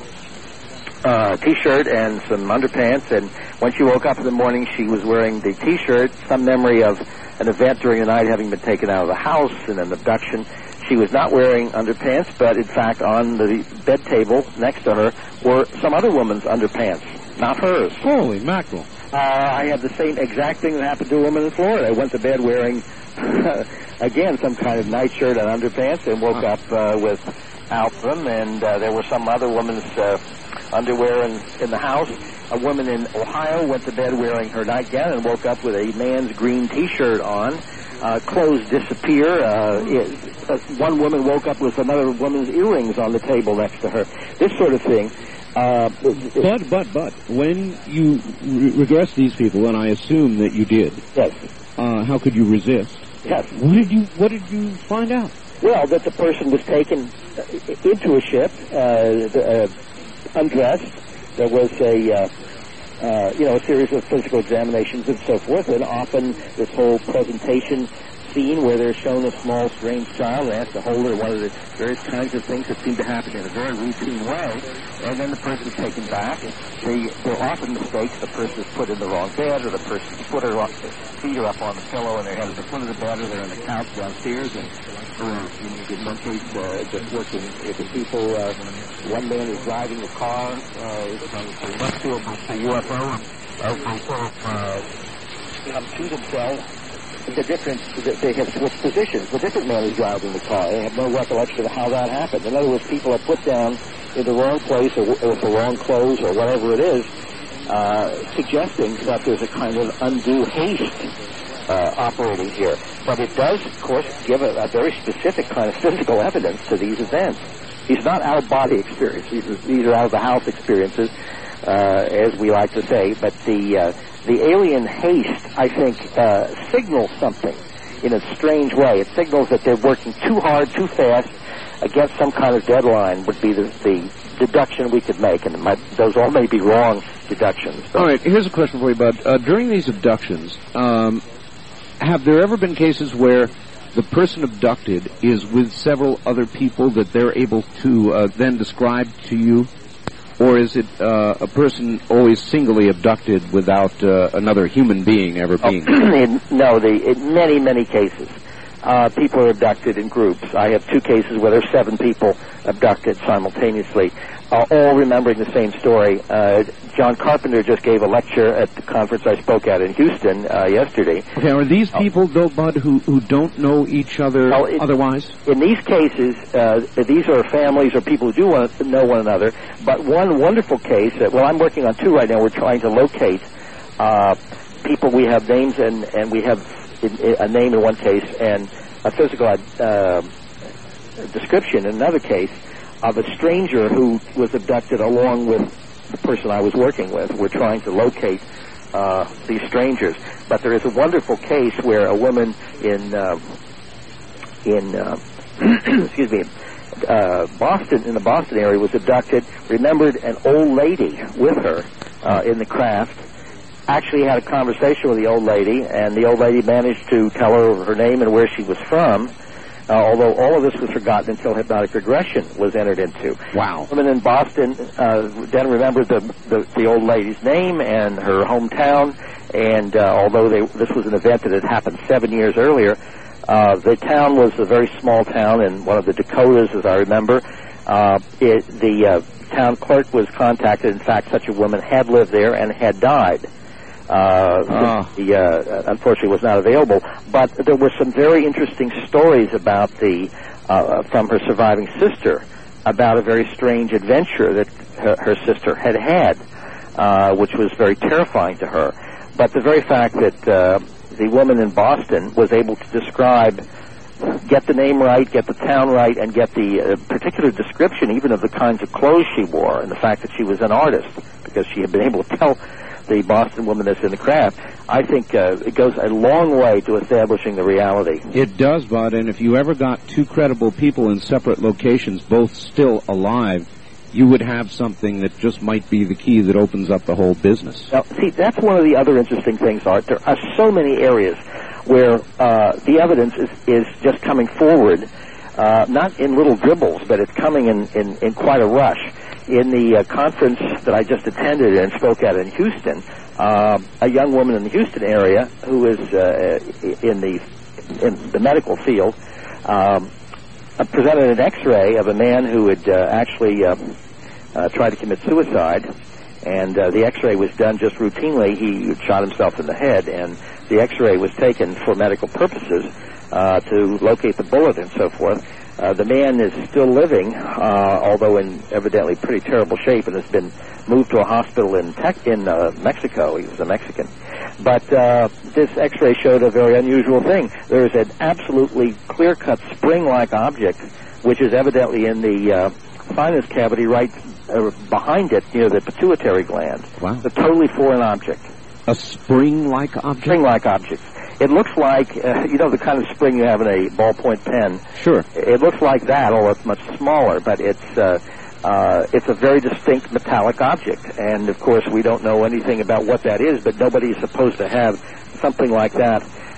S7: a T-shirt and some underpants. And when she woke up in the morning, she was wearing the T-shirt, some memory of an event during the night having been taken out of the house in an abduction. She was not wearing underpants, but in fact on the bed table next to her were some other woman's underpants, not hers.
S2: Holy mackerel.
S7: Uh, I had the same exact thing that happened to a woman in Florida. I went to bed wearing, again, some kind of nightshirt and underpants, and woke up uh, without them, and uh, there were some other woman's uh, underwear in, in the house. A woman in Ohio went to bed wearing her nightgown and woke up with a man's green T-shirt on. Uh, clothes disappear. Uh, it, uh, one woman woke up with another woman's earrings on the table next to her. This sort of thing. Uh,
S2: but, but, but, when you re- regress these people, and I assume that you did,
S7: yes.
S2: Uh, how could you resist?
S7: Yes.
S2: What did you What did you find out?
S7: Well, that the person was taken into a ship, uh, uh, undressed. There was a... Uh, Uh, you know, a series of physical examinations and so forth, and often this whole presentation scene where they're shown a small, strange child and asked to hold her, one of the various kinds of things that seem to happen in a very routine way, and then the person's taken back. They, there are often mistakes. The person is put in the wrong bed, or the person's put her up, feet are up on the pillow, and their head at the foot of the bed, or they're on the couch downstairs, and or in, in one case, uh, just working with the people. Uh, one man is driving the car uh, from the left field of the U F O, and they sort of uh, come to themselves. The difference, they have switched positions. The different man is driving the car. They have no recollection of how that happened. In other words, people are put down in the wrong place or, or with the wrong clothes or whatever it is, uh, suggesting that there's a kind of undue haste uh, operating here. But it does, of course, give a, a very specific kind of physical evidence to these events. These are not out-of-body experiences. These are, these are out-of-the-house experiences, uh, as we like to say. But the uh, the alien haste, I think, uh, signals something in a strange way. It signals that they're working too hard, too fast, against some kind of deadline would be the, the deduction we could make. And it might, those all may be wrong deductions.
S2: All right, here's a question for you, Bud. Uh, during these abductions, um, have there ever been cases where the person abducted is with several other people that they're able to uh, then describe to you? Or is it uh, a person always singly abducted without uh, another human being ever being
S7: oh, in, no, the, in many, many cases, uh, people are abducted in groups. I have two cases where there's seven people abducted simultaneously, uh, all remembering the same story. Uh, John Carpenter just gave a lecture at the conference I spoke at in Houston uh, yesterday.
S2: Okay, are these people, though, Bud, who, who don't know each other
S7: well, it,
S2: otherwise?
S7: In these cases, uh, these are families or people who do want to know one another. But one wonderful case, uh, well, I'm working on two right now. We're trying to locate uh, people. We have names, and, and we have in, in, a name in one case and a physical uh, description in another case of a stranger who was abducted along with the person I was working with. We're trying to locate uh, these strangers. But there is a wonderful case where a woman in uh, in uh, excuse me uh, Boston, in the Boston area, was abducted. Remembered an old lady with her uh, in the craft. Actually had a conversation with the old lady, and the old lady managed to tell her her name and where she was from. Uh, although all of this was forgotten until hypnotic regression was entered into.
S2: Wow.
S7: Women in Boston uh, then remembered the, the the old lady's name and her hometown, and uh, although they, this was an event that had happened seven years earlier, uh, the town was a very small town in one of the Dakotas, as I remember. Uh, it, the uh, town clerk was contacted. In fact, such a woman had lived there and had died. Uh, oh. the, uh, unfortunately was not available, but there were some very interesting stories about the, uh, from her surviving sister about a very strange adventure that her, her sister had had, uh, which was very terrifying to her. But the very fact that, uh, the woman in Boston was able to describe, get the name right, get the town right, and get the uh, particular description even of the kinds of clothes she wore, and the fact that she was an artist, because she had been able to tell the Boston woman that's in the craft, I think uh, it goes a long way to establishing the reality.
S2: It does, Bud, and if you ever got two credible people in separate locations, both still alive, you would have something that just might be the key that opens up the whole business.
S7: Now, see, that's one of the other interesting things, Art. There are so many areas where uh, the evidence is, is just coming forward, uh, not in little dribbles, but it's coming in, in, in quite a rush. In the uh, conference that I just attended and spoke at in Houston, uh, a young woman in the Houston area who is uh, in the in the medical field um, presented an X-ray of a man who had uh, actually uh, uh, tried to commit suicide, and uh, the X-ray was done just routinely. He shot himself in the head, and the X-ray was taken for medical purposes uh, to locate the bullet and so forth. Uh, the man is still living, uh, although in evidently pretty terrible shape, and has been moved to a hospital in tech, in uh, Mexico. He was a Mexican. But uh, this X-ray showed a very unusual thing. There is an absolutely clear-cut spring-like object, which is evidently in the uh, sinus cavity right uh, behind it, near the pituitary gland.
S2: Wow.
S7: It's a totally foreign object.
S2: A spring-like object?
S7: Spring-like object. It looks like, uh, you know, the kind of spring you have in a ballpoint pen.
S2: Sure.
S7: It looks like that, although it's much smaller, but it's uh, uh, it's a very distinct metallic object. And, of course, we don't know anything about what that is, but nobody is supposed to have something like that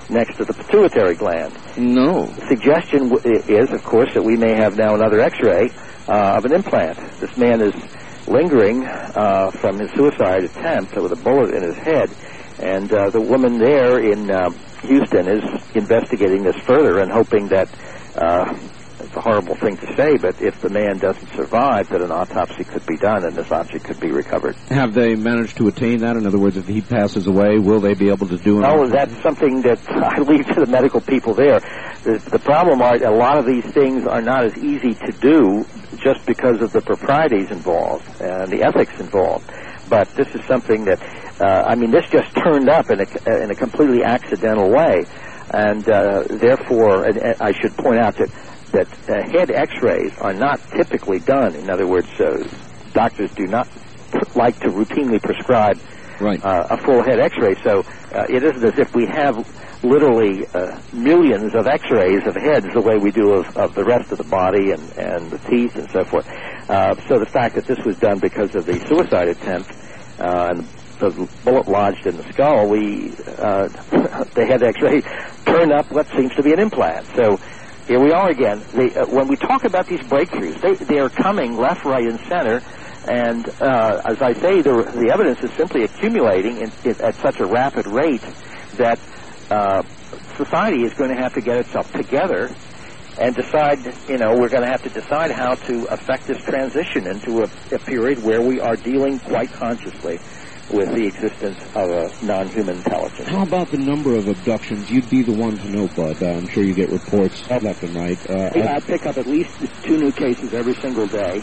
S7: next to the pituitary gland.
S2: No.
S7: The suggestion w- is, of course, that we may have now another X-ray uh, of an implant. This man is lingering uh, from his suicide attempt with a bullet in his head, and uh, the woman there in uh, Houston is investigating this further and hoping that, uh, it's a horrible thing to say, but if the man doesn't survive, that an autopsy could be done and this object could be recovered.
S2: Have they managed to attain that? In other words, if he passes away, will they be able to do it?
S7: Oh, that's something that I leave to the medical people there. The, the problem are a lot of these things are not as easy to do just because of the proprieties involved and the ethics involved. But this is something that, uh, I mean, this just turned up in a, in a completely accidental way. And uh, therefore, and, and I should point out that that uh, head X-rays are not typically done. In other words, uh, doctors do not like to routinely prescribe
S2: right.
S7: uh, a full head X-ray. So uh, it isn't as if we have literally uh, millions of X-rays of heads the way we do of, of the rest of the body and, and the teeth and so forth. Uh, so the fact that this was done because of the suicide attempt uh, and the bullet lodged in the skull, we uh, the head X-ray turned up what seems to be an implant. So here we are again. The, uh, when we talk about these breakthroughs, they, they are coming left, right, and center. And uh, as I say, the, the evidence is simply accumulating in, in, at such a rapid rate that uh, society is going to have to get itself together and decide, you know, we're going to have to decide how to affect this transition into a, a period where we are dealing quite consciously with the existence of a non-human intelligence.
S2: How about the number of abductions? You'd be the one to know, Bud. Uh, I'm sure you get reports left and right. Uh,
S7: I pick up at least two new cases every single day.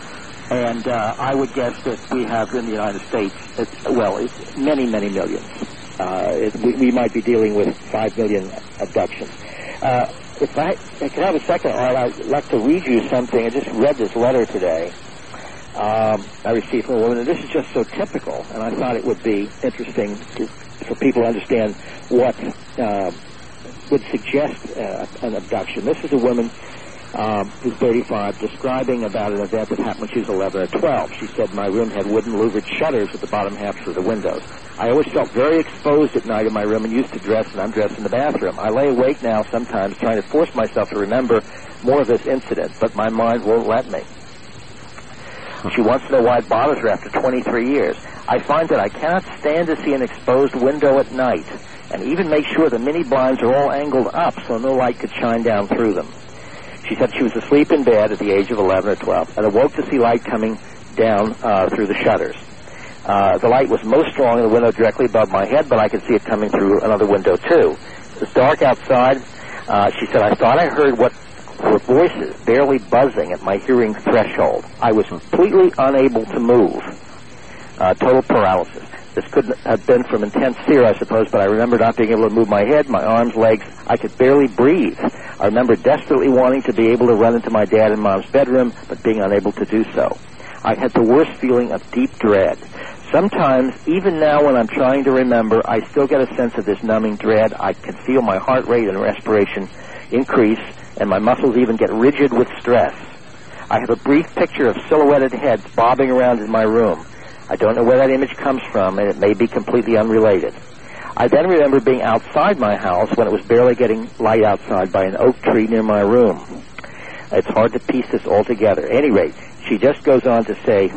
S7: And uh, I would guess that we have in the United States, it's, well, it's many, many millions. Uh, it, we, we might be dealing with five million abductions. Uh, if I, I could have a second, Art, I'd like to read you something. I just read this letter today. Um, I received from a woman, and this is just so typical, and I thought it would be interesting to, for people to understand what uh, would suggest uh, an abduction. This is a woman um, who's thirty-five, describing about an event that happened when she was eleven or twelve. She said, my room had wooden louvered shutters at the bottom half of the windows. I always felt very exposed at night in my room and used to dress and undress in the bathroom. I lay awake now sometimes trying to force myself to remember more of this incident, but my mind won't let me. She wants to know why it bothers her after twenty-three years. I find that I cannot stand to see an exposed window at night, and even make sure the mini blinds are all angled up so no light could shine down through them. She said she was asleep in bed at the age of eleven or twelve and awoke to see light coming down uh, through the shutters. Uh, the light was most strong in the window directly above my head, but I could see it coming through another window too. It was dark outside. Uh, she said, I thought I heard what were voices barely buzzing at my hearing threshold. I was completely unable to move. Uh, total paralysis. This could have been from intense fear, I suppose, but I remember not being able to move my head, my arms, legs. I could barely breathe. I remember desperately wanting to be able to run into my dad and mom's bedroom, but being unable to do so. I had the worst feeling of deep dread. Sometimes, even now when I'm trying to remember, I still get a sense of this numbing dread. I can feel my heart rate and respiration increase, and my muscles even get rigid with stress. I have a brief picture of silhouetted heads bobbing around in my room. I don't know where that image comes from, and it may be completely unrelated. I then remember being outside my house when it was barely getting light outside by an oak tree near my room. It's hard to piece this all together. At any rate, she just goes on to say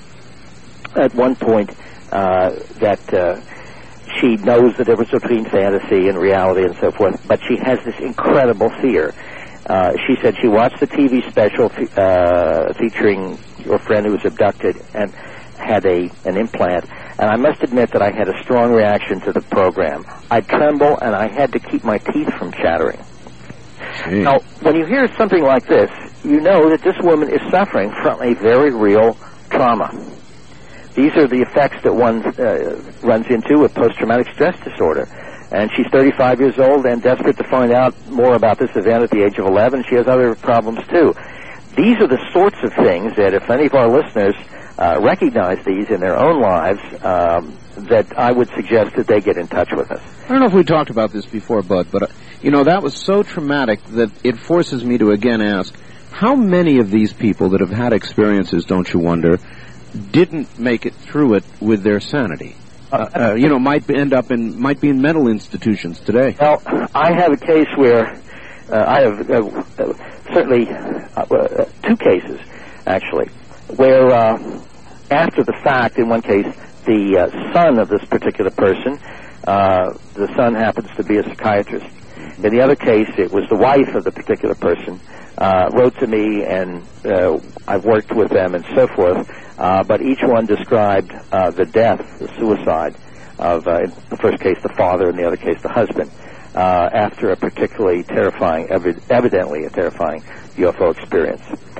S7: at one point uh, that uh, she knows the difference between fantasy and reality and so forth, but she has this incredible fear. Uh, she said she watched the T V special uh, featuring your friend who was abducted and had a an implant, and I must admit that I had a strong reaction to the program. I'd tremble, and I had to keep my teeth from chattering. Jeez. Now, when you hear something like this, you know that this woman is suffering from a very real trauma. These are the effects that one uh, runs into with post-traumatic stress disorder. And she's thirty-five years old and desperate to find out more about this event at the age of eleven. She has other problems, too. These are the sorts of things that if any of our listeners uh, recognize these in their own lives, um, that I would suggest that they get in touch with us.
S2: I don't know if we talked about this before, Bud, but, uh, you know, that was so traumatic that it forces me to again ask, how many of these people that have had experiences, don't you wonder, didn't make it through it with their sanity? uh, uh, you know, might end up in might be in mental institutions today.
S7: Well, I have a case where uh, I have uh, uh, certainly uh, uh, two cases, actually, where uh, after the fact, in one case, the uh, son of this particular person, uh, the son happens to be a psychiatrist. In the other case, it was the wife of the particular person, uh, wrote to me, and uh, I've worked with them and so forth, uh, but each one described uh, the death, the suicide of, uh, in the first case, the father, in the other case, the husband, uh, after a particularly terrifying, evi- evidently a terrifying U F O experience.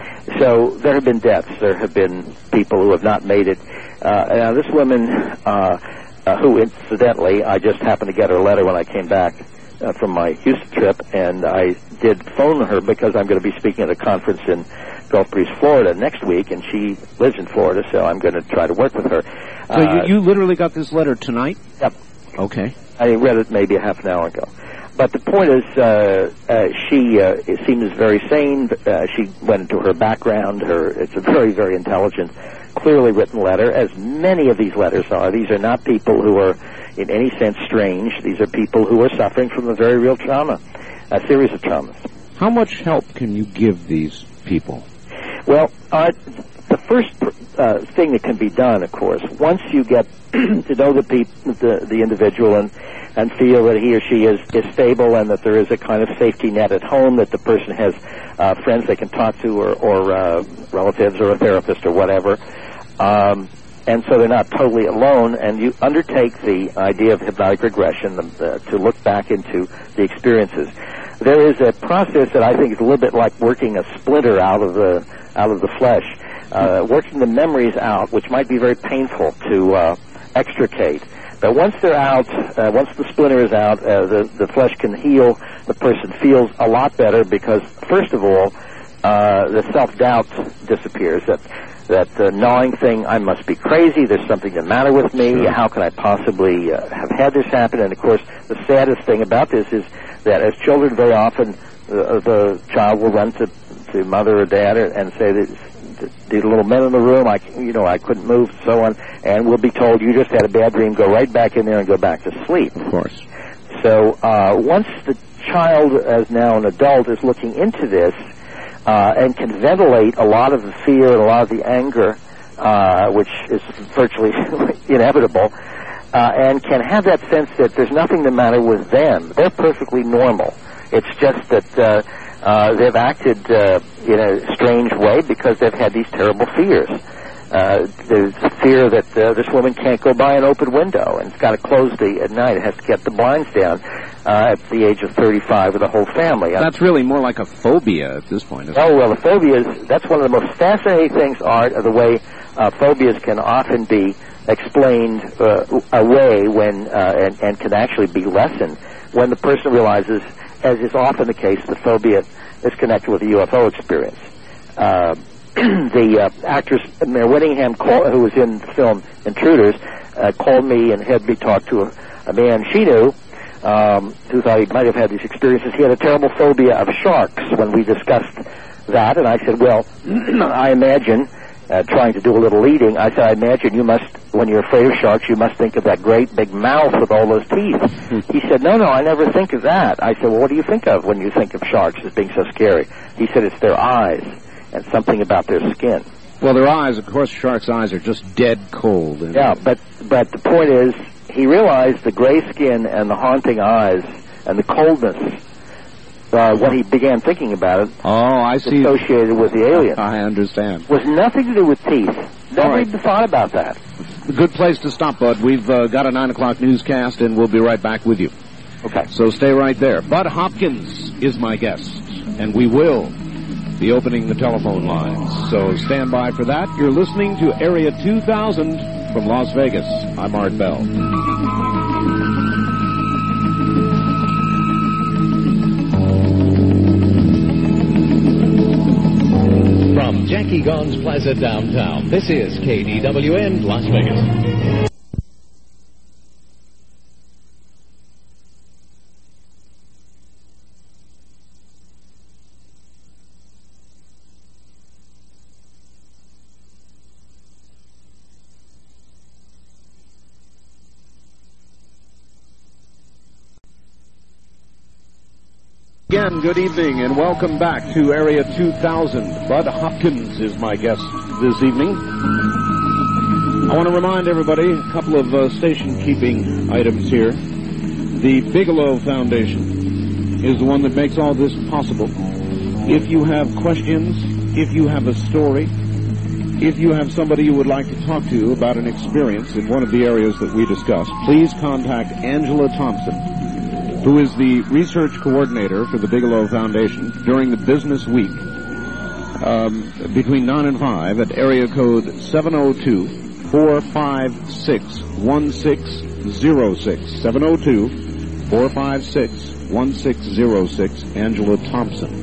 S7: So there have been deaths. There have been people who have not made it. Uh, now, this woman, uh, uh, who incidentally, I just happened to get her letter when I came back uh, from my Houston trip, and I did phone her because I'm going to be speaking at a conference in Gulf Breeze, Florida next week, and she lives in Florida, so I'm going to try to work with her.
S2: So uh, you, you literally got this letter tonight?
S7: Yep.
S2: Okay.
S7: I read it maybe a half an hour ago. But the point is, uh, uh, she uh, it seems very sane. Uh, she went into her background. Her it's a very, very intelligent, clearly written letter, as many of these letters are. These are not people who are in any sense strange. These are people who are suffering from a very real trauma, a series of traumas.
S2: How much help can you give these people?
S7: Well, uh, the first uh, thing that can be done, of course, once you get to know the, peop- the the individual and and feel that he or she is, is stable and that there is a kind of safety net at home, that the person has uh, friends they can talk to or, or uh, relatives or a therapist or whatever. Um, and so they're not totally alone, and you undertake the idea of hypnotic regression uh, to look back into the experiences. There is a process that I think is a little bit like working a splinter out of the out of the flesh, uh, working the memories out, which might be very painful to uh, extricate. But once they're out, uh, once the splinter is out, uh, the, the flesh can heal. The person feels a lot better because, first of all, uh, the self-doubt disappears. That that uh, gnawing thing, I must be crazy, there's something the matter with me, sure. How can I possibly uh, have had this happen? And, of course, the saddest thing about this is that as children, very often uh, the child will run to, to mother or dad and say that these little men in the room, I, you know, I couldn't move, so on, and we'll be told, you just had a bad dream, go right back in there and go back to sleep.
S2: Of course.
S7: So uh, once the child, as now an adult, is looking into this uh, and can ventilate a lot of the fear and a lot of the anger, uh, which is virtually inevitable, uh, and can have that sense that there's nothing the matter with them. They're perfectly normal. It's just that uh, uh, they've acted uh, in a strange way because they've had these terrible fears. Uh, there's fear that uh, this woman can't go by an open window and it's got to close the at night. It has to get the blinds down uh, at the age of thirty-five with the whole family.
S2: That's really more like a phobia at this point, isn't
S7: oh,
S2: it?
S7: well, the phobias, that's one of the most fascinating things, Art, of the way uh, phobias can often be explained uh, away when uh, and, and can actually be lessened when the person realizes, as is often the case, the phobia is connected with a U F O experience. Uh, the uh, actress Mare Winningham, call, who was in the film Intruders, uh, called me and had me talk to a, a man she knew um, who thought he might have had these experiences. He had a terrible phobia of sharks when we discussed that, and I said, well, I imagine, uh, trying to do a little leading, I said, I imagine you must, when you're afraid of sharks, you must think of that great big mouth with all those teeth. He said, no, no, I never think of that. I said, well, what do you think of when you think of sharks as being so scary? He said, it's their eyes and something about their skin.
S2: Well, their eyes, of course, sharks' eyes are just dead cold.
S7: Yeah, but but the point is, he realized the gray skin and the haunting eyes and the coldness uh, when he began thinking about it.
S2: Oh, I see.
S7: Associated with the alien.
S2: I understand.
S7: Was nothing to do with teeth. Never
S2: right.
S7: even thought about that.
S2: A good place to stop, Bud. We've uh, got a nine o'clock newscast, and we'll be right back with you.
S7: Okay.
S2: So stay right there. Bud Hopkins is my guest, and we will be opening the telephone lines. So stand by for that. You're listening to Area two thousand from Las Vegas. I'm Art Bell.
S6: From Jackie Gons Plaza downtown, this is K D W N Las Vegas.
S2: Again, good evening and welcome back to Area two thousand. Bud Hopkins is my guest this evening. I want to remind everybody a couple of uh, station-keeping items here. The Bigelow Foundation is the one that makes all this possible. If you have questions, if you have a story, if you have somebody you would like to talk to about an experience in one of the areas that we discussed, please contact Angela Thompson, who is the research coordinator for the Bigelow Foundation during the business week um, between nine and five at area code seven oh two, four five six, one six zero six. seven oh two, four five six, one six zero six, Angela Thompson.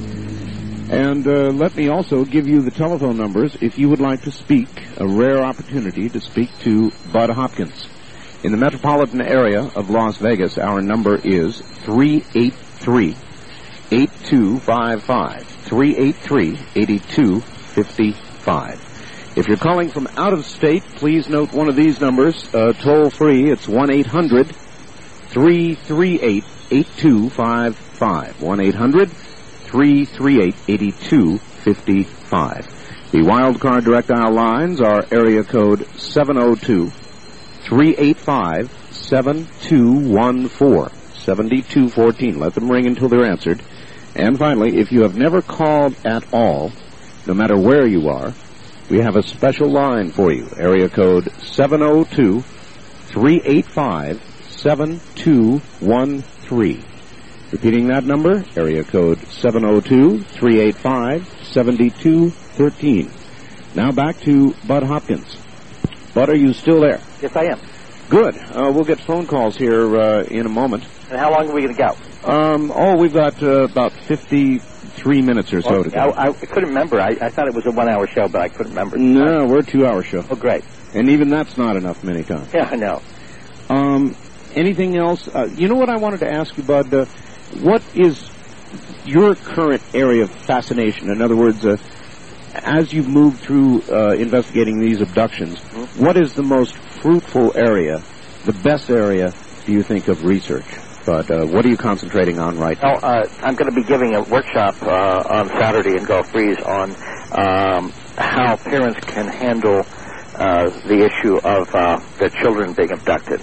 S2: And uh, let me also give you the telephone numbers if you would like to speak, a rare opportunity to speak to Bud Hopkins. In the metropolitan area of Las Vegas, our number is three eight three, eight two five five, three eight three, eight two five five. If you're calling from out of state, please note one of these numbers, uh, toll free. It's one eight hundred, three three eight, eight two five five, one eight hundred, three three eight, eight two five five. The wild card direct dial lines are area code seven oh two, three eight five, seven two one four, seven two one four. Let them ring until they're answered. And finally, if you have never called at all, no matter where you are, we have a special line for you. Area code seven oh two, three eight five, seven two one three. Repeating that number, area code seven oh two, three eight five, seven two one three. Now back to Bud Hopkins. Bud, are you still there?
S7: Yes, I am.
S2: Good. Uh, we'll get phone calls here uh, in a moment.
S7: And how long are we going to go?
S2: Um, oh, we've got uh, about fifty-three minutes or so
S7: well,
S2: to go.
S7: I, I couldn't remember. I, I thought it was a one-hour show, but I couldn't remember.
S2: No, we're a two-hour show.
S7: Oh, great.
S2: And even that's not enough many times.
S7: Yeah, I know.
S2: Um, anything else? Uh, you know what I wanted to ask you, Bud? Uh, what is your current area of fascination? In other words, uh, as you've moved through uh, investigating these abductions, mm-hmm. what is the most fruitful area, the best area, do you think, of research? But uh, what are you concentrating on right now?
S7: Well, uh, I'm going to be giving a workshop uh, on Saturday in Gulf Breeze on um, how parents can handle uh, the issue of uh, their children being abducted.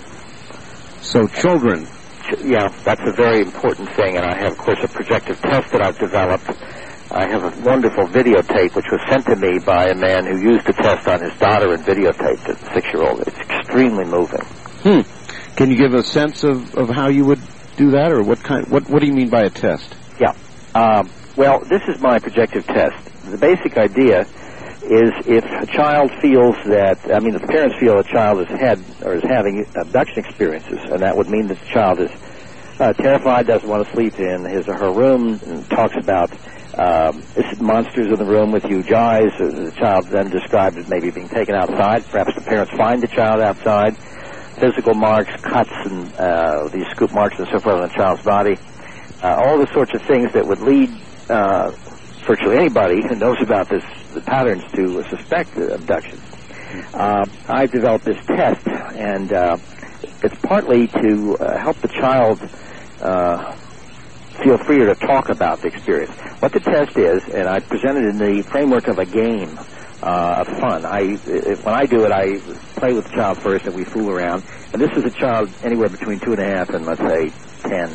S2: So children...
S7: Yeah, that's a very important thing, and I have, of course, a projective test that I've developed. I have a wonderful videotape which was sent to me by a man who used the test on his daughter and videotaped it, six-year-old. It's extremely moving.
S2: Hmm. Can you give a sense of, of how you would do that, or what kind? What What do you mean by a test?
S7: Yeah. Um, well, this is my projective test. The basic idea is if a child feels that, I mean, if the parents feel a child has had or is having abduction experiences, and that would mean that the child is uh, terrified, doesn't want to sleep in his or her room, and talks about um, monsters in the room with huge eyes. The child then described as maybe being taken outside. Perhaps the parents find the child outside. Physical marks, cuts, and uh, these scoop marks and so forth on the child's body. Uh, all the sorts of things that would lead uh, virtually anybody who knows about this, the patterns, to uh, suspect abduction. Uh, I've developed this test, and uh, it's partly to uh, help the child uh, feel freer to talk about the experience. What the test is, and I present it in the framework of a game uh, of fun. I, it, when I do it, I play with the child first, and we fool around. And this is a child anywhere between two and a half and, let's say, ten.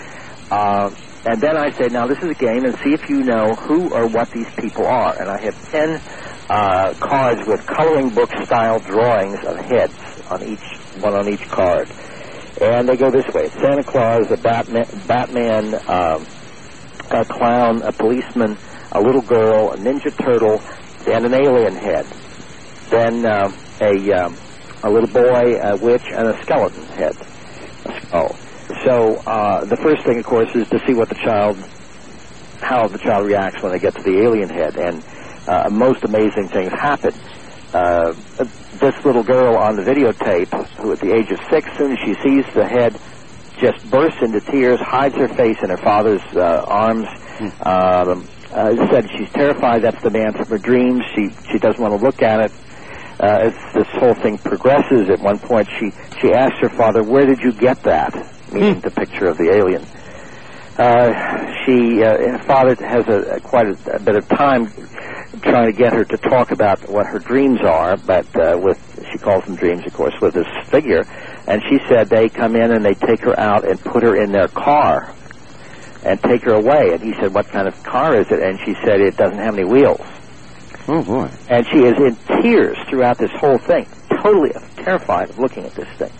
S7: Uh, and then I say, now this is a game, and see if you know who or what these people are. And I have ten uh, cards with coloring book-style drawings of heads on each, one on each card. And they go this way: Santa Claus, a Batman, Batman um, a clown, a policeman, a little girl, a Ninja Turtle, and an alien head. Then uh, a um, a little boy, a witch, and a skeleton head, a skull. So uh, the first thing, of course, is to see what the child, how the child reacts when they get to the alien head. And uh, most amazing things happen. Uh, this little girl on the videotape, who at the age of six, soon as she sees the head, just bursts into tears, hides her face in her father's uh, arms. Mm. Um, uh, said she's terrified. That's the man from her dreams. She she doesn't want to look at it. Uh, as this whole thing progresses, at one point she she asks her father, "Where did you get that?" Meaning mm. the picture of the alien. Uh, she, uh, her father has a, a quite a, a bit of time trying to get her to talk about what her dreams are, but uh, with, she calls them dreams, of course, with this figure. And she said they come in and they take her out and put her in their car and take her away. And he said, what kind of car is it? And she said, it doesn't have any wheels.
S2: Oh, boy.
S7: And she is in tears throughout this whole thing, totally terrified of looking at this thing.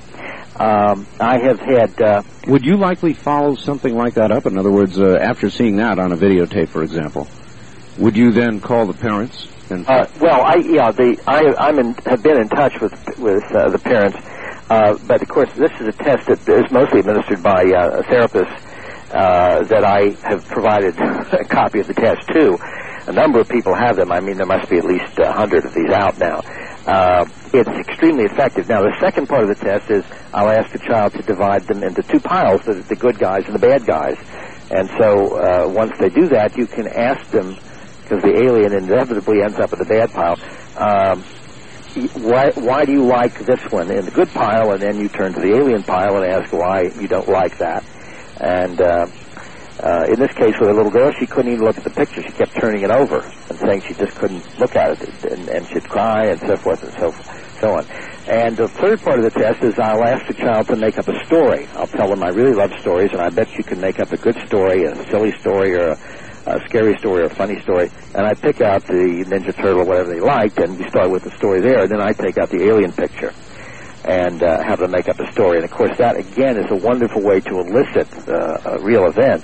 S7: Um, I have had... Uh,
S2: Would you likely follow something like that up? In other words, uh, after seeing that on a videotape, for example, would you then call the parents? And
S7: uh, well, I yeah, the I I'm in, have been in touch with with uh, the parents, uh, but of course this is a test that is mostly administered by uh, a therapist uh, that I have provided a copy of the test to. A number of people have them. I mean, there must be at least a hundred of these out now. Uh, it's extremely effective. Now, the second part of the test is I'll ask the child to divide them into two piles, the, the good guys and the bad guys. And so uh, once they do that, you can ask them, because the alien inevitably ends up in the bad pile, um, why, why do you like this one in the good pile? And then you turn to the alien pile and ask why you don't like that. And uh, uh, in this case, with a little girl, she couldn't even look at the picture. She kept turning it over and saying she just couldn't look at it, and, and she'd cry and so forth and so so on. And the third part of the test is I'll ask the child to make up a story. I'll tell them I really love stories, and I bet you can make up a good story, a silly story, or a, a scary story, or a funny story. And I pick out the Ninja Turtle or whatever they liked, and we start with the story there. And then I take out the alien picture and uh, have them make up a story. And, of course, that, again, is a wonderful way to elicit uh, uh, real events.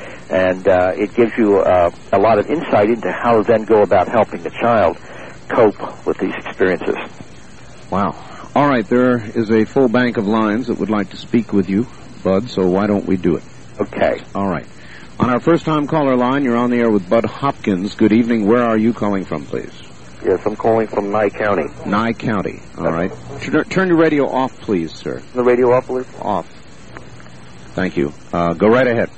S7: And uh, it gives you uh, a lot of insight into how to then go about helping the child cope with these experiences.
S2: Wow. All right, there is a full bank of lines that would like to speak with you, Bud, so why don't we do it?
S7: Okay.
S2: All right. On our first-time caller line, you're on the air with Bud Hopkins. Good evening. Where are you calling from, please?
S8: Yes, I'm calling from Nye County.
S2: Nye County. All right. Turn, turn your radio off, please, sir.
S8: The radio off, please?
S2: Off. Thank you. Uh, go right ahead.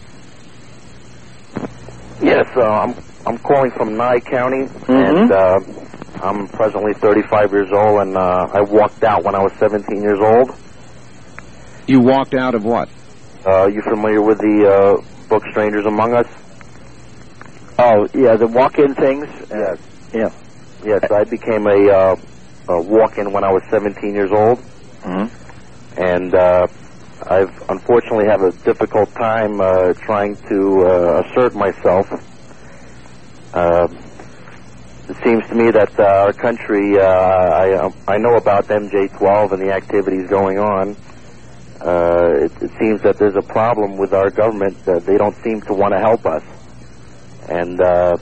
S8: Yes, uh, I'm I'm calling from Nye County,
S7: mm-hmm.
S8: and uh, I'm presently thirty-five years old, and uh, I walked out when I was seventeen years old.
S2: You walked out of what?
S8: Uh, you familiar with the uh, book Strangers Among Us?
S7: Oh, yeah, the walk-in things?
S8: Yes.
S7: Yeah.
S8: Yes, I became a, uh, a walk-in when I was seventeen years old,
S7: mm-hmm.
S8: and uh, I've unfortunately have a difficult time uh, trying to uh, assert myself. Uh, it seems to me that uh, our country, uh, I, I know about M J twelve and the activities going on. Uh, it, it seems that there's a problem with our government that they don't seem to want to help us. And uh,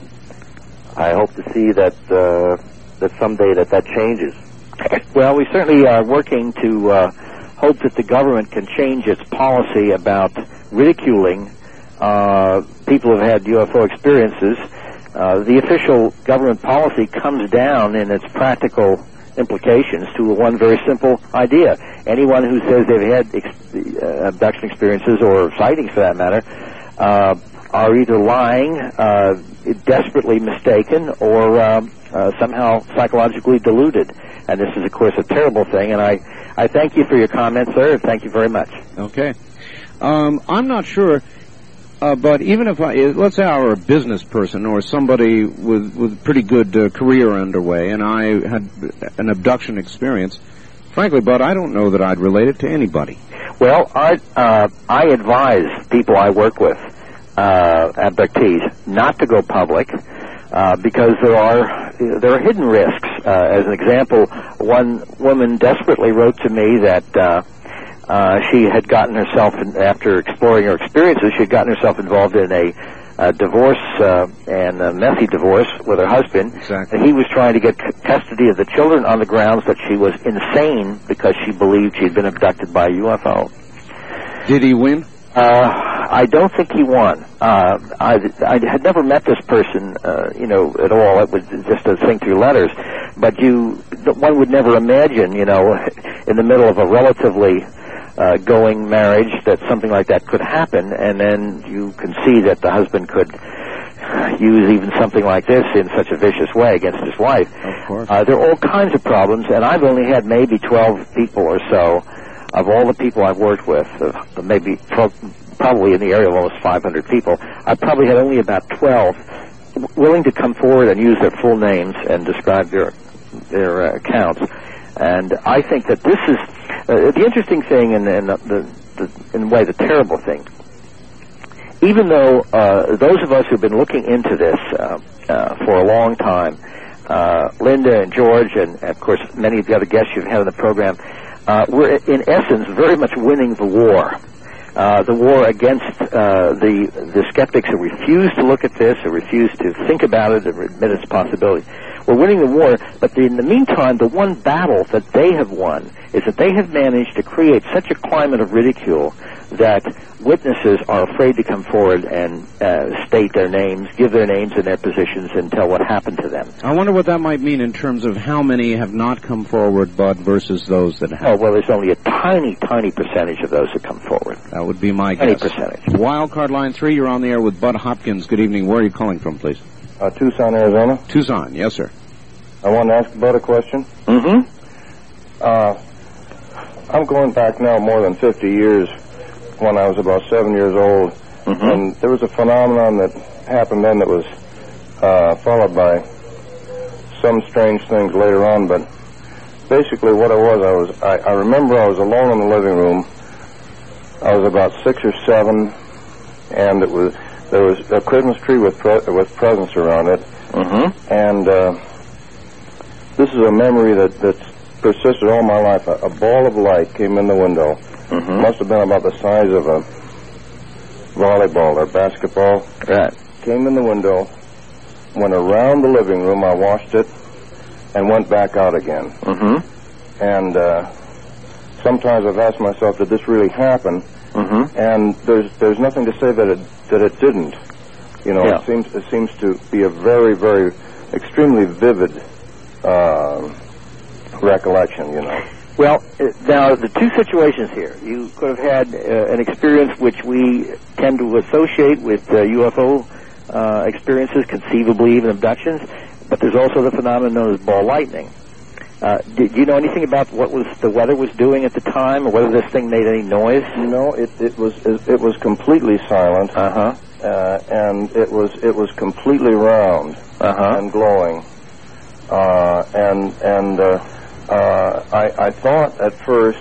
S8: I hope to see that uh, that someday that that changes.
S7: Well, we certainly are working to uh, hope that the government can change its policy about ridiculing uh, people who have had U F O experiences. Uh, the official government policy comes down in its practical implications to one very simple idea. Anyone who says they've had ex- uh, abduction experiences, or sightings for that matter, uh, are either lying, uh, desperately mistaken, or uh, uh, somehow psychologically deluded. And this is, of course, a terrible thing. And I, I thank you for your comments, sir. Thank you very much.
S2: Okay. Um, I'm not sure, uh, but even if I, let's say I were a business person or somebody with with pretty good uh, career underway, and I had an abduction experience, frankly, Bud, I don't know that I'd relate it to anybody.
S7: Well, I, uh, I advise people I work with, uh, abductees, not to go public, uh, because there are there are hidden risks. Uh, as an example, one woman desperately wrote to me that uh, uh, she had gotten herself, in, after exploring her experiences, she had gotten herself involved in a, a divorce uh, and a messy divorce with her husband.
S2: Exactly.
S7: And he was trying to get c- custody of the children on the grounds that she was insane because she believed she had been abducted by a U F O.
S2: Did he win?
S7: Uh, I don't think he won. Uh, I, I had never met this person, uh, you know, at all. It was just a thing through letters. But you, one would never imagine, you know, in the middle of a relatively uh, going marriage that something like that could happen, and then you can see that the husband could use even something like this in such a vicious way against his wife.
S2: Of course.
S7: Uh, there are all kinds of problems, and I've only had maybe twelve people or so of all the people I've worked with, uh, maybe twelve, probably in the area of almost five hundred people, I probably had only about twelve willing to come forward and use their full names and describe their their uh, accounts. And I think that this is uh, the interesting thing, and, and the, the, the, in a way, the terrible thing. Even though uh, those of us who've been looking into this uh, uh, for a long time, uh, Linda and George, and of course many of the other guests you've had on the program, uh, we're in essence very much winning the war. Uh, the war against uh, the the skeptics who refuse to look at this, who refuse to think about it, and admit its possibility. We're winning the war, but in the meantime, the one battle that they have won is that they have managed to create such a climate of ridicule that witnesses are afraid to come forward and uh, state their names, give their names and their positions, and tell what happened to them.
S2: I wonder what that might mean in terms of how many have not come forward, Bud, versus those that have.
S7: Oh, well, there's only a tiny, tiny percentage of those that come forward.
S2: That would be my
S7: tiny
S2: guess.
S7: percentage.
S2: Wildcard line three, you're on the air with Bud Hopkins. Good evening. Where are you calling from, please?
S9: Uh, Tucson, Arizona.
S2: Tucson, yes, sir.
S9: I want to ask Bud a question.
S7: Mm-hmm.
S9: Uh, I'm going back now more than fifty years when I was about seven years old, mm-hmm. and there was a phenomenon that happened then that was uh, followed by some strange things later on, but basically what it was, I was, I, I remember I was alone in the living room. I was about six or seven, and it was there was a Christmas tree with pre- with presents around it,
S7: mm-hmm.
S9: and uh, this is a memory that that's persisted all my life. A, a ball of light came in the window.
S7: Mm-hmm.
S9: Must have been about the size of a volleyball or basketball.
S7: Right.
S9: Came in the window, went around the living room. I watched it, and went back out again.
S7: Mm-hmm.
S9: And uh, sometimes I've asked myself, did this really happen?
S7: Mm-hmm.
S9: And there's there's nothing to say that it that it didn't. You know,
S7: yeah.
S9: it seems it seems to be a very very extremely vivid uh, recollection. You know.
S7: Well, uh, now, the two situations here. You could have had uh, an experience which we tend to associate with uh, U F O uh, experiences, conceivably even abductions, but there's also the phenomenon known as ball lightning. Uh, did you know anything about what was the weather was doing at the time, or whether this thing made any noise?
S9: No, it, it was it, it was completely silent,
S7: uh-huh.
S9: uh, and it was it was completely round
S7: uh-huh.
S9: and glowing, uh, and and. Uh, Uh, I, I thought at first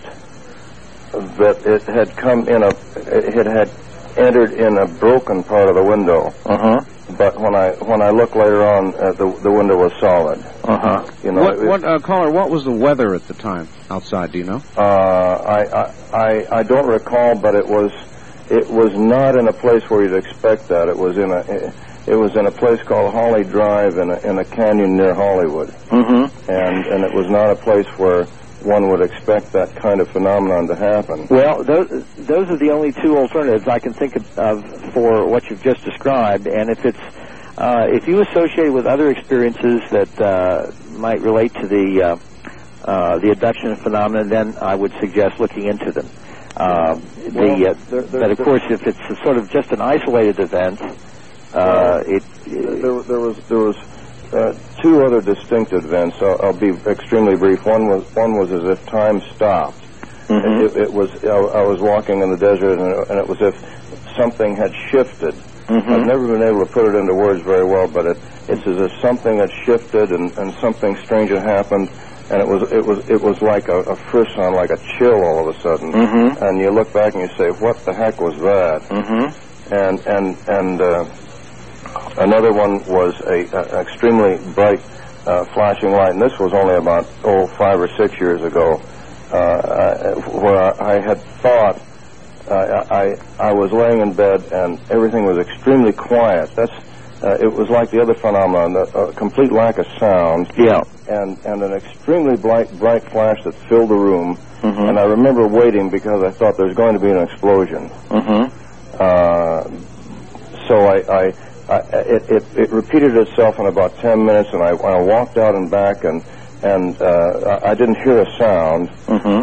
S9: that it had come in a, it had entered in a broken part of the window.
S7: Uh-huh.
S9: But when I when I looked later on, uh, the the window was solid.
S7: Uh-huh.
S9: You know.
S2: What,
S9: it,
S2: what uh, caller? What was the weather at the time outside? Do you know?
S9: Uh, I, I I I don't recall, but it was it was not in a place where you'd expect that. It was in a. It, It was in a place called Holly Drive in a, in a canyon near Hollywood.
S7: Mm-hmm.
S9: And and it was not a place where one would expect that kind of phenomenon to happen.
S7: Well, those, those are the only two alternatives I can think of, of for what you've just described. And if it's uh, if you associate it with other experiences that uh, might relate to the uh, uh, the abduction phenomenon, then I would suggest looking into them. Uh,
S9: well,
S7: the, uh,
S9: there, there,
S7: but of
S9: there,
S7: course, if it's a sort of just an isolated event. Uh, it, it,
S9: there, there was there was uh, two other distinct events. I'll, I'll be extremely brief. One was one was as if time stopped.
S7: Mm-hmm.
S9: It, it was I, I was walking in the desert, and it, and it was as if something had shifted.
S7: Mm-hmm.
S9: I've never been able to put it into words very well, but it, it's as if something had shifted and, and something strange had happened, and it was it was it was like a, a frisson, like a chill all of a sudden.
S7: Mm-hmm.
S9: And you look back and you say, "What the heck was that?"
S7: Mm-hmm.
S9: And and and. Uh, Another one was a, a extremely bright uh, flashing light, and this was only about oh five or six years ago, uh, where I had thought uh, I I was laying in bed and everything was extremely quiet. That's uh, it was like the other phenomenon, a, a complete lack of sound.
S7: Yeah.
S9: And and an extremely bright bright flash that filled the room,
S7: mm-hmm.
S9: and I remember waiting because I thought there was going to be an explosion.
S7: Mm-hmm.
S9: Uh, so I. I I, it, it, it repeated itself in about ten minutes, and I, I walked out and back, and and uh, I didn't hear a sound.
S7: Mm-hmm.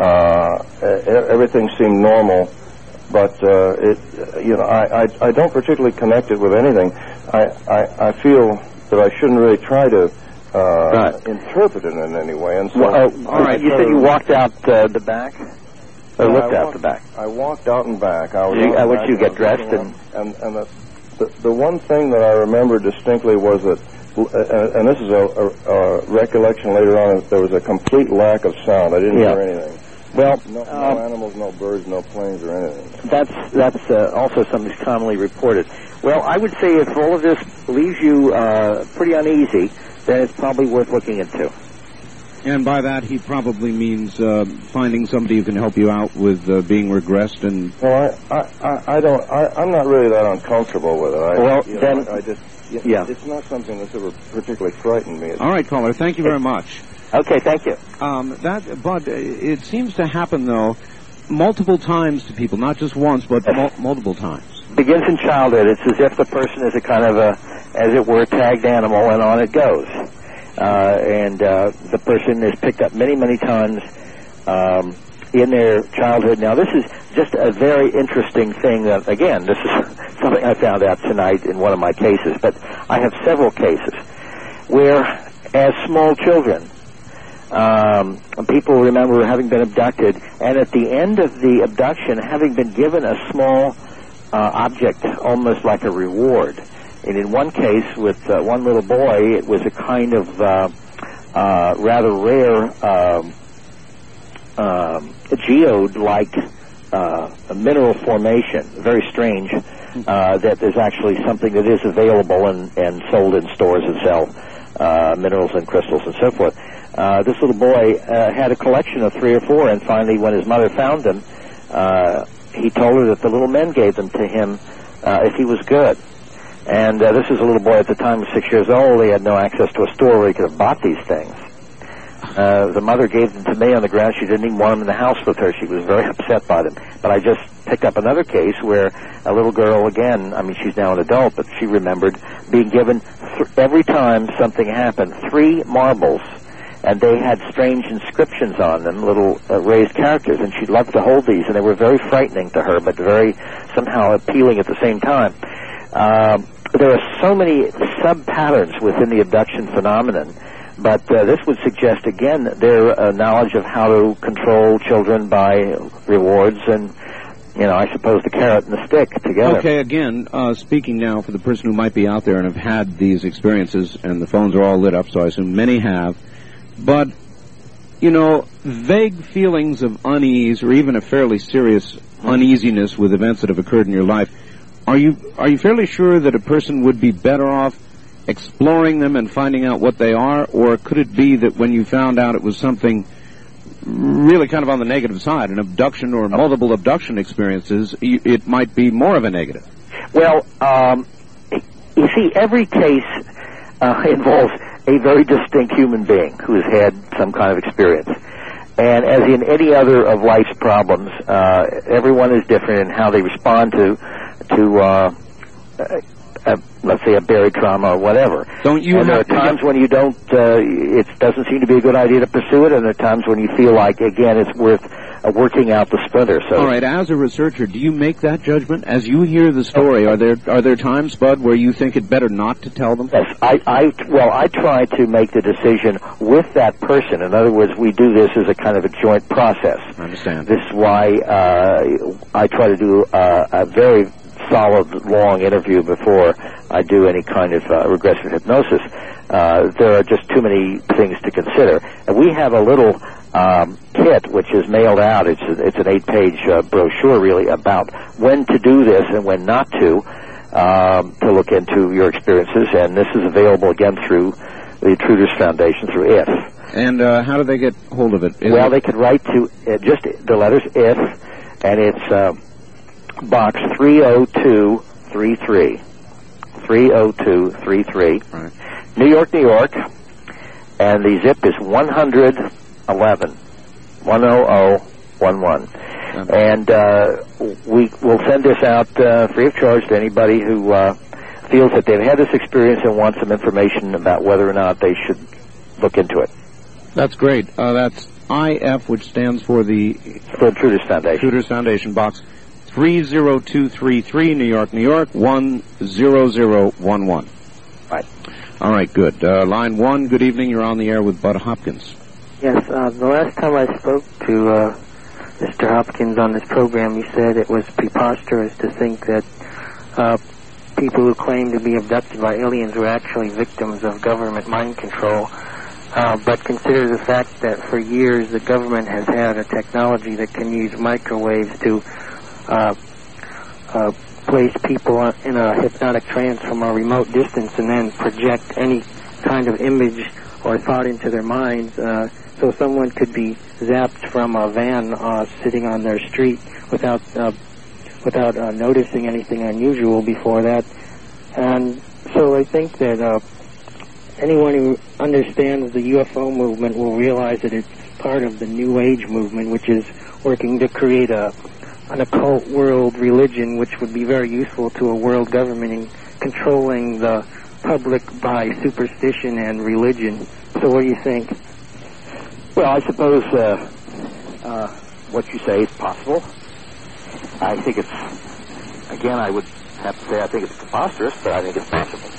S9: Uh, everything seemed normal, but uh, it, you know, I, I, I don't particularly connect it with anything. I, I, I feel that I shouldn't really try to uh,
S7: right.
S9: interpret it in any way. And so,
S7: well, uh, all right, you said you walked out uh, the back. or
S9: I
S7: looked out
S9: walked,
S7: the back?
S9: I walked out and back. I was
S7: You-
S9: out
S7: uh, would
S9: back
S7: you
S9: and
S7: get
S9: I was
S7: dressed
S9: looking
S7: and-
S9: around, and and the, the the one thing that I remember distinctly was that, uh, and this is a, a, a recollection later on, there was a complete lack of sound. I didn't
S7: Yeah.
S9: hear anything.
S7: Well,
S9: No, no
S7: um,
S9: animals, no birds, no planes, or anything.
S7: That's that's uh, also something that's commonly reported. Well, I would say if all of this leaves you uh, pretty uneasy, then it's probably worth looking into.
S2: And by that, he probably means uh, finding somebody who can help you out with uh, being regressed and...
S9: Well, I, I, I, I don't, I, I'm not really that uncomfortable with it. I,
S7: Well,
S9: you know,
S7: then-
S9: I, I just, you
S7: yeah.
S9: It's not something that's ever particularly frightened me. It's,
S2: All right, caller, thank you very much.
S7: Okay, thank you.
S2: Um, that, but uh, it seems to happen, though, multiple times to people, not just once, but mul- multiple times.
S7: Begins in childhood. It's as if the person is a kind of a, as it were, tagged animal, and on it goes. Uh, and uh, the person is picked up many, many times um, in their childhood. Now, this is just a very interesting thing that, again, this is something I found out tonight in one of my cases, but I have several cases where, as small children, um, people remember having been abducted, and at the end of the abduction, having been given a small uh, object, almost like a reward. And in one case, with uh, one little boy, it was a kind of uh, uh, rather rare um, um, geode-like uh, a mineral formation, very strange, uh, that is actually something that is available and, and sold in stores that sell uh, minerals and crystals and so forth. Uh, this little boy uh, had a collection of three or four, and finally, when his mother found them, uh, he told her that the little men gave them to him uh, if he was good. And uh, this was a little boy at the time, six years old. He had no access to a store where he could have bought these things. Uh, the mother gave them to me on the ground. She didn't even want them in the house with her. She was very upset by them. But I just picked up another case where a little girl, again, I mean, she's now an adult, but she remembered being given, th- every time something happened, three marbles. And they had strange inscriptions on them, little uh, raised characters, and she loved to hold these, and they were very frightening to her, but very somehow appealing at the same time. Um, there are so many sub-patterns within the abduction phenomenon, but uh, this would suggest, again, their uh, knowledge of how to control children by rewards and, you know, I suppose the carrot and the stick together.
S2: Okay, again, uh, speaking now for the person who might be out there and have had these experiences, and the phones are all lit up, so I assume many have. But, you know, vague feelings of unease or even a fairly serious uneasiness with events that have occurred in your life, are you are you fairly sure that a person would be better off exploring them and finding out what they are, or could it be that when you found out it was something really kind of on the negative side, an abduction or multiple abduction experiences, it might be more of a negative?
S7: Well, um, you see, every case uh, involves a very distinct human being who has had some kind of experience. And as in any other of life's problems, uh, everyone is different in how they respond to, to uh, uh, uh, let's say, a buried trauma or whatever.
S2: Don't you?
S7: And there are times when you don't, uh, it doesn't seem to be a good idea to pursue it, and there are times when you feel like, again, it's worth uh, working out the splinter. So,
S2: all right, as a researcher, do you make that judgment as you hear the story? Are there are there times, Bud, where you think it better not to tell them?
S7: Yes, I, I, well, I try to make the decision with that person. In other words, we do this as a kind of a joint process.
S2: I understand.
S7: This is why uh, I try to do uh, a very solid, long interview before I do any kind of uh, regressive hypnosis. Uh, there are just too many things to consider. And we have a little um, kit which is mailed out. It's a, it's an eight-page uh, brochure, really, about when to do this and when not to, um, to look into your experiences. And this is available, again, through the Intruders Foundation, through I F.
S2: And uh, how do they get hold of it? Is
S7: well,
S2: it...
S7: they could write to uh, just the letters I F, and it's uh, Box three oh two three three. three oh two three three.
S2: Right.
S7: New York, New York. And the zip is one eleven. one hundred eleven. And uh, we will send this out uh, free of charge to anybody who uh, feels that they've had this experience and wants some information about whether or not they should look into it.
S2: That's great. Uh, that's I F, which stands for the
S7: For Intruders Foundation.
S2: Intruders Foundation, box three oh two three three, New York, New York, one zero zero one one.
S7: Right.
S2: All right, good. Uh, line one, good evening. You're on the air with Bud Hopkins.
S10: Yes, uh, the last time I spoke to uh, Mister Hopkins, on this program, you said it was preposterous to think that uh, people who claim to be abducted by aliens were actually victims of government mind control. Uh, but consider the fact that for years the government has had a technology that can use microwaves to uh, uh, place people in a hypnotic trance from a remote distance and then project any kind of image or thought into their minds. Uh, so someone could be zapped from a van uh, sitting on their street without uh, without uh, noticing anything unusual before that. And so I think that uh, anyone who understands the U F O movement will realize that it's part of the New Age movement, which is working to create a an occult world religion, which would be very useful to a world government in controlling the public by superstition and religion. So what do you think?
S7: Well, I suppose uh, uh, what you say is possible. I think it's, again, I would have to say I think it's preposterous, but I think it's possible.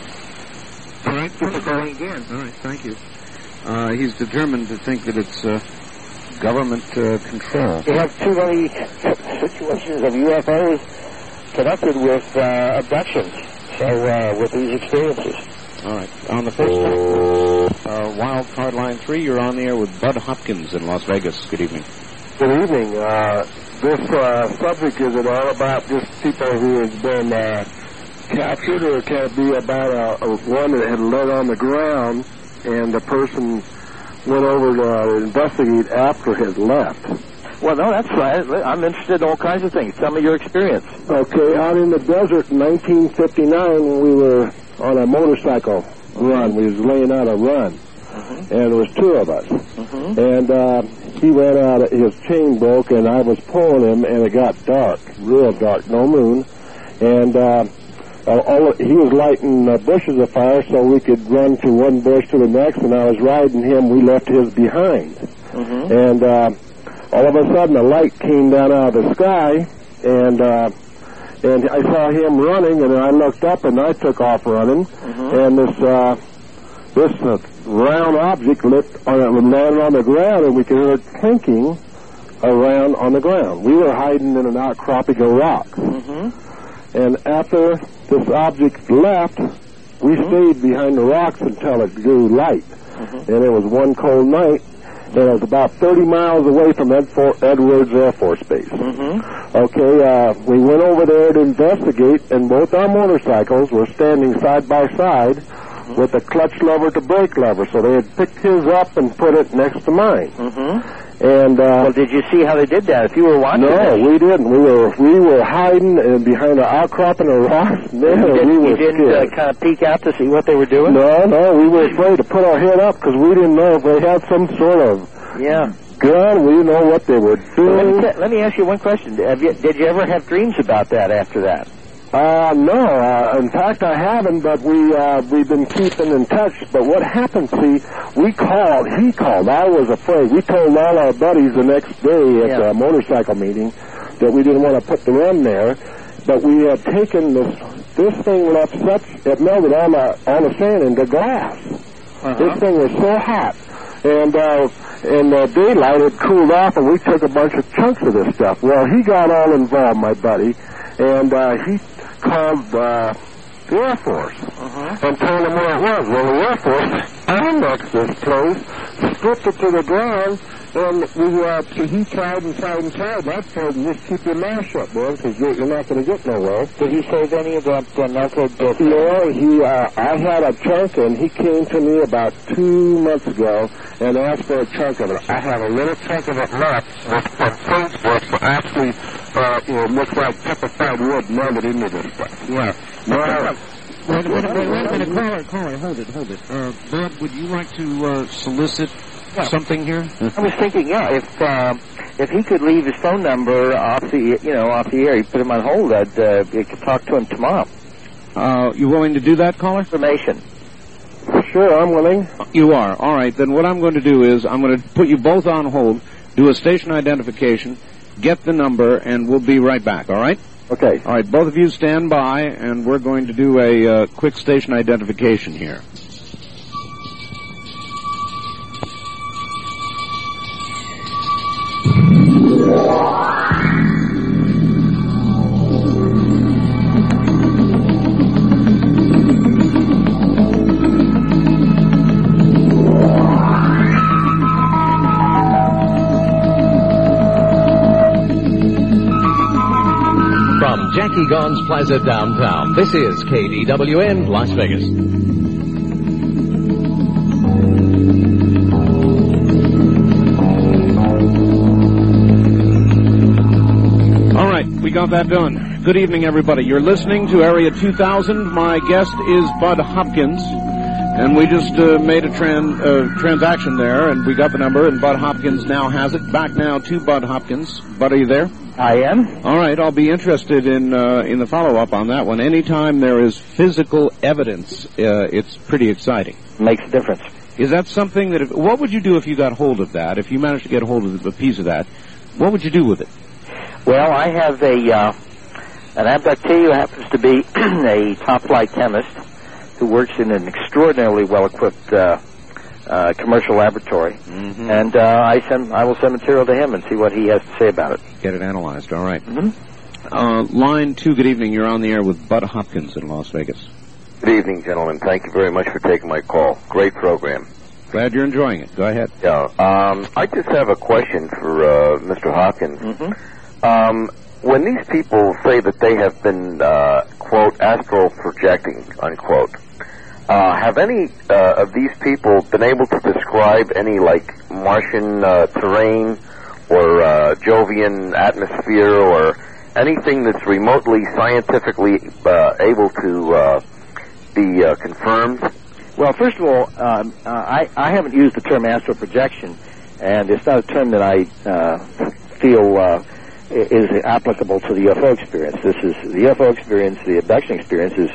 S2: All right, keep calling again. All right, thank you. Uh, he's determined to think that it's uh, government uh, control.
S7: We have too many situations of U F Os connected with uh, abductions, so uh, with these experiences.
S2: All right, on the first line, uh, Wild Card Line three, you're on the air with Bud Hopkins in Las Vegas. Good evening.
S9: Good evening. Uh, this uh, subject, is it all about just people who have been uh, captured, or can it be about a, a one that had laid on the ground and the person went over to uh, investigate after it had left?
S7: Well, no, that's right. I'm interested in all kinds of things. Tell me your experience.
S9: Okay, out in the desert in nineteen fifty-nine, when we were on a motorcycle run, we was laying out a run, mm-hmm. and there was two of us. Mm-hmm. And uh, he went out, his chain broke, and I was pulling him, and it got dark, real dark, no moon. And uh, all, he was lighting uh, bushes of fire so we could run to one bush to the next, and I was riding him. We left his behind. Mm-hmm. And uh, all of a sudden, a light came down out of the sky, and uh, and I saw him running, and I looked up, and I took off running, mm-hmm. and this uh, this uh, round object lit on, landed on the ground, and we could hear it clinking around on the ground. We were hiding in an outcropping of rocks. Mm-hmm. And after this object left, we mm-hmm. stayed behind the rocks until it grew light. Mm-hmm. And it was one cold night, and it was about thirty miles away from Ed For- Edwards Air Force Base. Mm-hmm. Okay, uh, we went over there to investigate, and both our motorcycles were standing side by side mm-hmm. with the clutch lever to brake lever. So they had picked his up and put it next to mine. Mm-hmm. And uh,
S7: well, did you see how they did that? If you were watching,
S9: no,
S7: it?
S9: we didn't. We were we were hiding and behind an outcropping of rocks. Man,
S7: you didn't,
S9: we were
S7: you didn't uh, kind of peek out to see what they were doing.
S9: No, no, we were afraid to put our head up because we didn't know if they had some sort of
S7: yeah
S9: gun. We didn't know what they were doing.
S7: Let me, t- let me ask you one question. Have you, did you ever have dreams about that after that?
S9: Uh, no. Uh, in fact, I haven't, but we, uh, we've been keeping in touch. But what happened, see, we called, he called, I was afraid. We told all our buddies the next day at yeah. the motorcycle meeting that we didn't want to put the run there, but we had taken this, this thing left such, it melted all the, all the sand into glass. Uh-huh. This thing was so hot. And, uh, in the daylight, it cooled off, and we took a bunch of chunks of this stuff. Well, he got all involved, my buddy, and, uh, he called uh, the Air Force uh-huh. and told them where it was. Well, the Air Force annexed this place, stripped it to the ground, and we, uh, he tried and tried and tried. I told him, just keep your mouth shut, boy, because you're, you're not going to get nowhere.
S7: Did he save any of that uh, melted uh,
S9: No, he, uh, I had a chunk, and he came to me about two months ago and asked for a chunk of it. I have a little chunk of it left with some Facebook, but actually, uh, you know, looks like petrified wood melted into this stuff. Yeah. No,
S2: wait, wait, wait, wait, wait a minute, caller, caller, hold it, hold it. Uh, Bob, would you like to uh, solicit yeah. something here?
S7: I was thinking, yeah, if uh, if he could leave his phone number off the, you know, off the air, he put him on hold. I'd uh, you could talk to him tomorrow.
S2: Uh, you willing to do that, caller?
S7: Information.
S9: Sure, I'm willing.
S2: You are. All right, then what I'm going to do is I'm going to put you both on hold, do a station identification, get the number, and we'll be right back, all right?
S9: Okay.
S2: All right, both of you stand by, and we're going to do a uh, quick station identification here.
S6: Jackie Gons Plaza downtown. This is K D W N Las Vegas.
S2: All right, we got that done. Good evening, everybody. You're listening to Area two thousand. My guest is Bud Hopkins. And we just uh, made a tran- uh, transaction there, and we got the number, and Bud Hopkins now has it. Back now to Bud Hopkins. Bud, are you there?
S7: I am.
S2: All right, I'll be interested in uh, in the follow-up on that one. Anytime there is physical evidence, uh, it's pretty exciting.
S7: Makes a difference.
S2: Is that something that... If, what would you do if you got hold of that? If you managed to get hold of a piece of that, what would you do with it?
S7: Well, I have a uh, an abductee who happens to be a top-flight chemist who works in an extraordinarily well-equipped uh, uh, commercial laboratory,
S2: mm-hmm.
S7: and uh, I send I will send material to him and see what he has to say about it.
S2: Get it analyzed. All right.
S7: Mm-hmm.
S2: Uh, line two. Good evening. You're on the air with Bud Hopkins in Las Vegas.
S8: Good evening, gentlemen. Thank you very much for taking my call. Great program.
S2: Glad you're enjoying it. Go ahead.
S8: Yeah. Um, I just have a question for uh, Mister Hopkins.
S7: Mm-hmm.
S8: Um, when these people say that they have been, uh, quote, astral projecting, unquote, uh, have any uh, of these people been able to describe any, like, Martian uh, terrain or uh, Jovian atmosphere or anything that's remotely scientifically uh, able to uh, be uh, confirmed?
S7: Well, first of all, um, uh, I, I haven't used the term astral projection, and it's not a term that I uh, feel uh, is applicable to the U F O experience. This is the U F O experience, the abduction experience is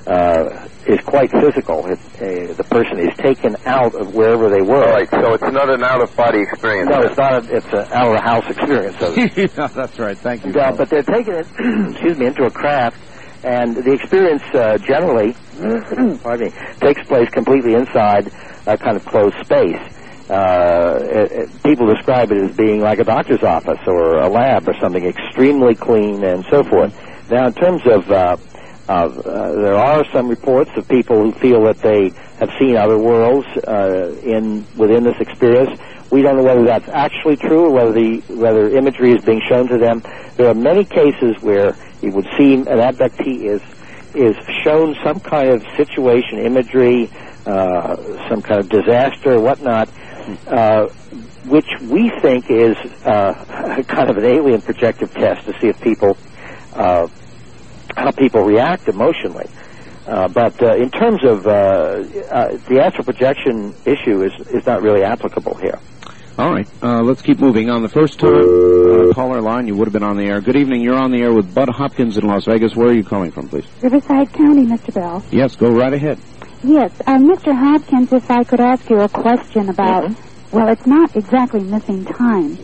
S7: uh, is quite physical. It, uh, the person is taken out of wherever they were.
S8: All right, so it's not an out-of-body experience.
S7: No, it's not. A, it's an out-of-the-house experience. So
S2: yeah, that's right. Thank you.
S7: Uh, but they're taking it, excuse me, into a craft, and the experience uh, generally, pardon me, takes place completely inside a kind of closed space. Uh, it, it, people describe it as being like a doctor's office or a lab or something extremely clean and so forth. Now, in terms of, uh, of uh, there are some reports of people who feel that they have seen other worlds uh, in within this experience. We don't know whether that's actually true or whether the whether imagery is being shown to them. There are many cases where it would seem an abductee is is shown some kind of situation, imagery, uh, some kind of disaster or whatnot, uh, which we think is uh, kind of an alien projective test to see if people, uh, how people react emotionally. Uh, but uh, in terms of uh, uh, the astral projection issue is, is not really applicable here.
S2: All right, uh, let's keep moving. On the first time uh, caller line, you would have been on the air. Good evening. You're on the air with Bud Hopkins in Las Vegas. Where are you calling from, please?
S11: Riverside County, Mister Bell.
S2: Yes, go right ahead.
S11: Yes, uh, Mister Hopkins, if I could ask you a question about, mm-hmm. well, it's not exactly missing time.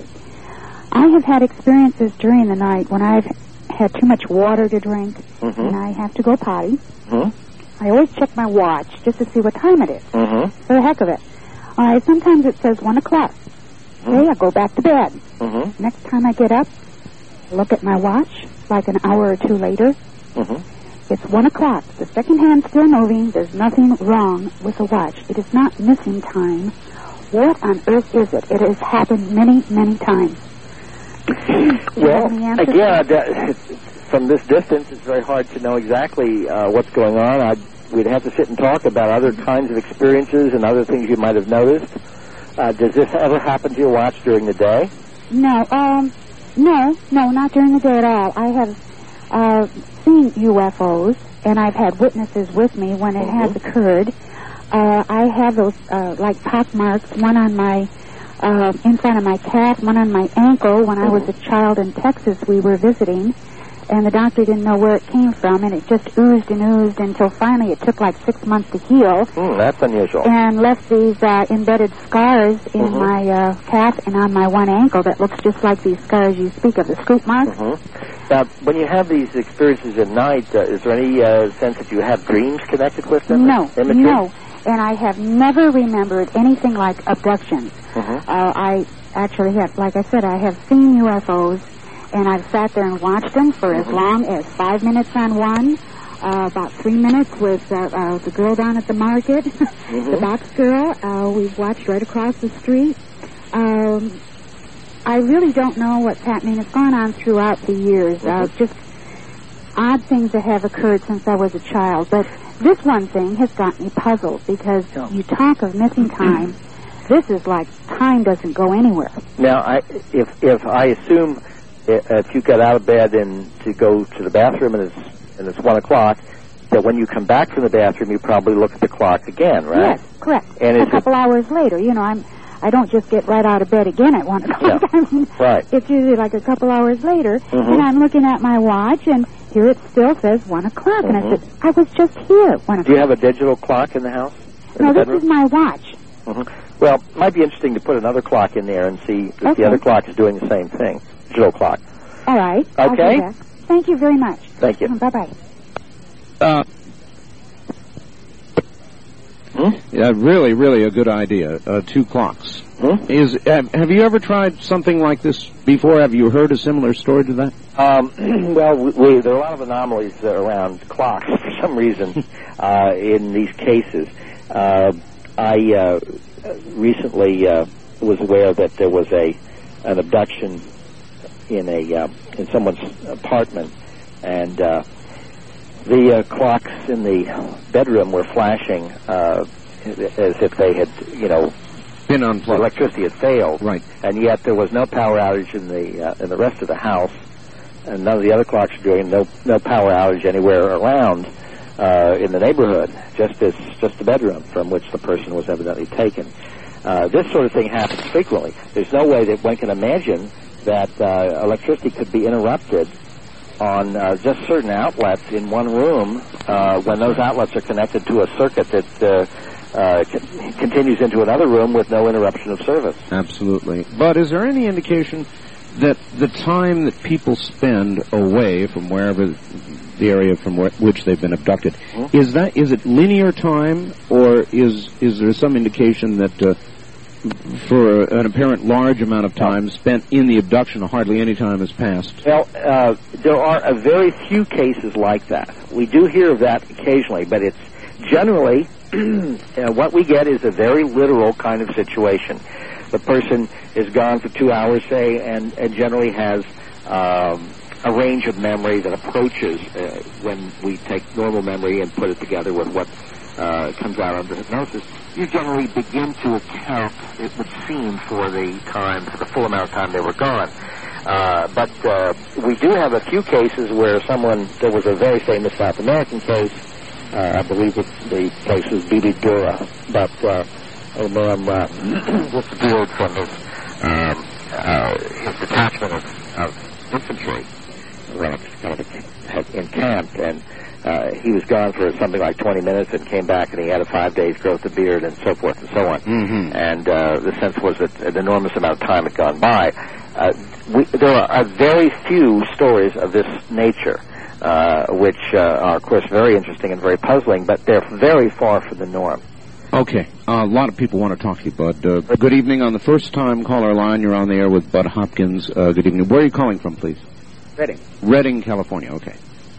S11: I have had experiences during the night when I've had too much water to drink, mm-hmm. and I have to go potty. Mm-hmm. I always check my watch just to see what time it is,
S7: mm-hmm.
S11: for the heck of it. All right, sometimes it says one o'clock. Okay, I go back to bed.
S7: Mm-hmm.
S11: Next time I get up, look at my watch, like an hour or two later.
S7: Mm-hmm.
S11: It's one o'clock. The second hand's still moving. There's nothing wrong with the watch. It is not missing time. What on earth is it? It has happened many, many times.
S7: Well, again, that, from this distance, it's very hard to know exactly uh, what's going on. I'd, we'd have to sit and talk about other kinds of experiences and other things you might have noticed. Uh, does this ever happen to your watch during the day?
S11: No, um, no, no, not during the day at all. I have uh, seen U F Os, and I've had witnesses with me when it mm-hmm. has occurred. Uh, I have those, uh, like pock marks, one on my, uh, in front of my calf, one on my ankle. When mm-hmm. I was a child in Texas, we were visiting, and the doctor didn't know where it came from, and it just oozed and oozed until finally it took like six months to heal.
S7: Mm, that's unusual.
S11: And left these uh, embedded scars in
S7: mm-hmm.
S11: my uh, calf and on my one ankle that looks just like these scars you speak of, the scoop marks.
S7: Mm-hmm. Now, when you have these experiences at night, uh, is there any uh, sense that you have dreams connected with them?
S11: No,
S7: Imagery?
S11: no. And I have never remembered anything like abductions.
S7: Mm-hmm.
S11: Uh, I actually have, like I said, I have seen U F Os. And I've sat there and watched them for as long as five minutes on one, uh, about three minutes with uh, uh, the girl down at the market,
S7: mm-hmm.
S11: the box girl. Uh, we've watched right across the street. Um, I really don't know what's happening. It's gone on throughout the years. Mm-hmm. Uh, just odd things that have occurred since I was a child, but this one thing has got me puzzled because you talk of missing time. This is like time doesn't go anywhere.
S7: Now, I, if if I assume if you get out of bed and to go to the bathroom and it's and it's one o'clock, that when you come back from the bathroom, you probably look at the clock again, right?
S11: Yes, correct.
S7: And
S11: a couple hours later, you know, I'm. I don't just get right out of bed again at one o'clock.
S7: Yeah.
S11: I mean,
S7: right.
S11: It's usually like a couple hours later,
S7: mm-hmm.
S11: and I'm looking at my watch, and here it still says one o'clock, mm-hmm. and I said, I was just here one o'clock.
S7: Do you have a digital clock in the house? In
S11: no,
S7: the
S11: this
S7: bedroom?
S11: is my watch.
S7: Mm-hmm. Well, it might be interesting to put another clock in there and see if
S11: okay.
S7: the other clock is doing the same thing. Digital clock.
S11: All right.
S7: Okay.
S11: I'll do that. Thank you very much.
S7: Thank you.
S11: Bye-bye.
S2: Uh,
S7: hmm?
S2: Yeah, really, really a good idea. Uh, two clocks.
S7: Hmm?
S2: Is have, have you ever tried something like this before? Have you heard a similar story to that?
S7: Um, well, we, we, there are a lot of anomalies around clocks for some reason uh, in these cases. Uh, I uh, recently uh, was aware that there was a an abduction in a uh, in someone's apartment, and uh, the uh, clocks in the bedroom were flashing uh, as if they had, you know,
S2: been unplugged.
S7: Electricity had failed,
S2: right?
S7: And yet there was no power outage in the uh, in the rest of the house, and none of the other clocks were doing no no power outage anywhere around uh, in the neighborhood. Just this, just the bedroom from which the person was evidently taken. Uh, this sort of thing happens frequently. There's no way that one can imagine that uh, electricity could be interrupted on uh, just certain outlets in one room uh, when those outlets are connected to a circuit that uh, uh, c- continues into another room with no interruption of service.
S2: Absolutely. But is there any indication that the time that people spend away from wherever the area from where, which they've been abducted, mm-hmm. is that is it linear time, or is is there some indication that uh, for an apparent large amount of time spent in the abduction, hardly any time has passed?
S7: Well, uh, there are a very few cases like that. We do hear of that occasionally, but it's generally uh, what we get is a very literal kind of situation. The person is gone for two hours, say, and, and generally has um, a range of memory that approaches uh, when we take normal memory and put it together with what uh, comes out under hypnosis. You generally begin to account, it would seem, for the time, for the full amount of time they were gone. Uh, but uh, we do have a few cases where someone, there was a very famous South American case, uh, I believe it, the place was Bibidura, but uh, a man uh, disappeared from his, um, uh, his detachment of, of infantry when it kind of had encamped, and Uh, he was gone for something like twenty minutes and came back, and he had a five days growth of beard and so forth and so on.
S2: Mm-hmm.
S7: And uh, the sense was that an enormous amount of time had gone by. Uh, we, there are very few stories of this nature, uh, which uh, are, of course, very interesting and very puzzling, but they're very far from the norm.
S2: Okay. Uh, a lot of people want to talk to you, Bud. Uh, good evening on the first-time caller line. You're on the air with Bud Hopkins. Uh, good evening. Where are you calling from, please?
S12: Reading.
S2: Reading, California. Okay.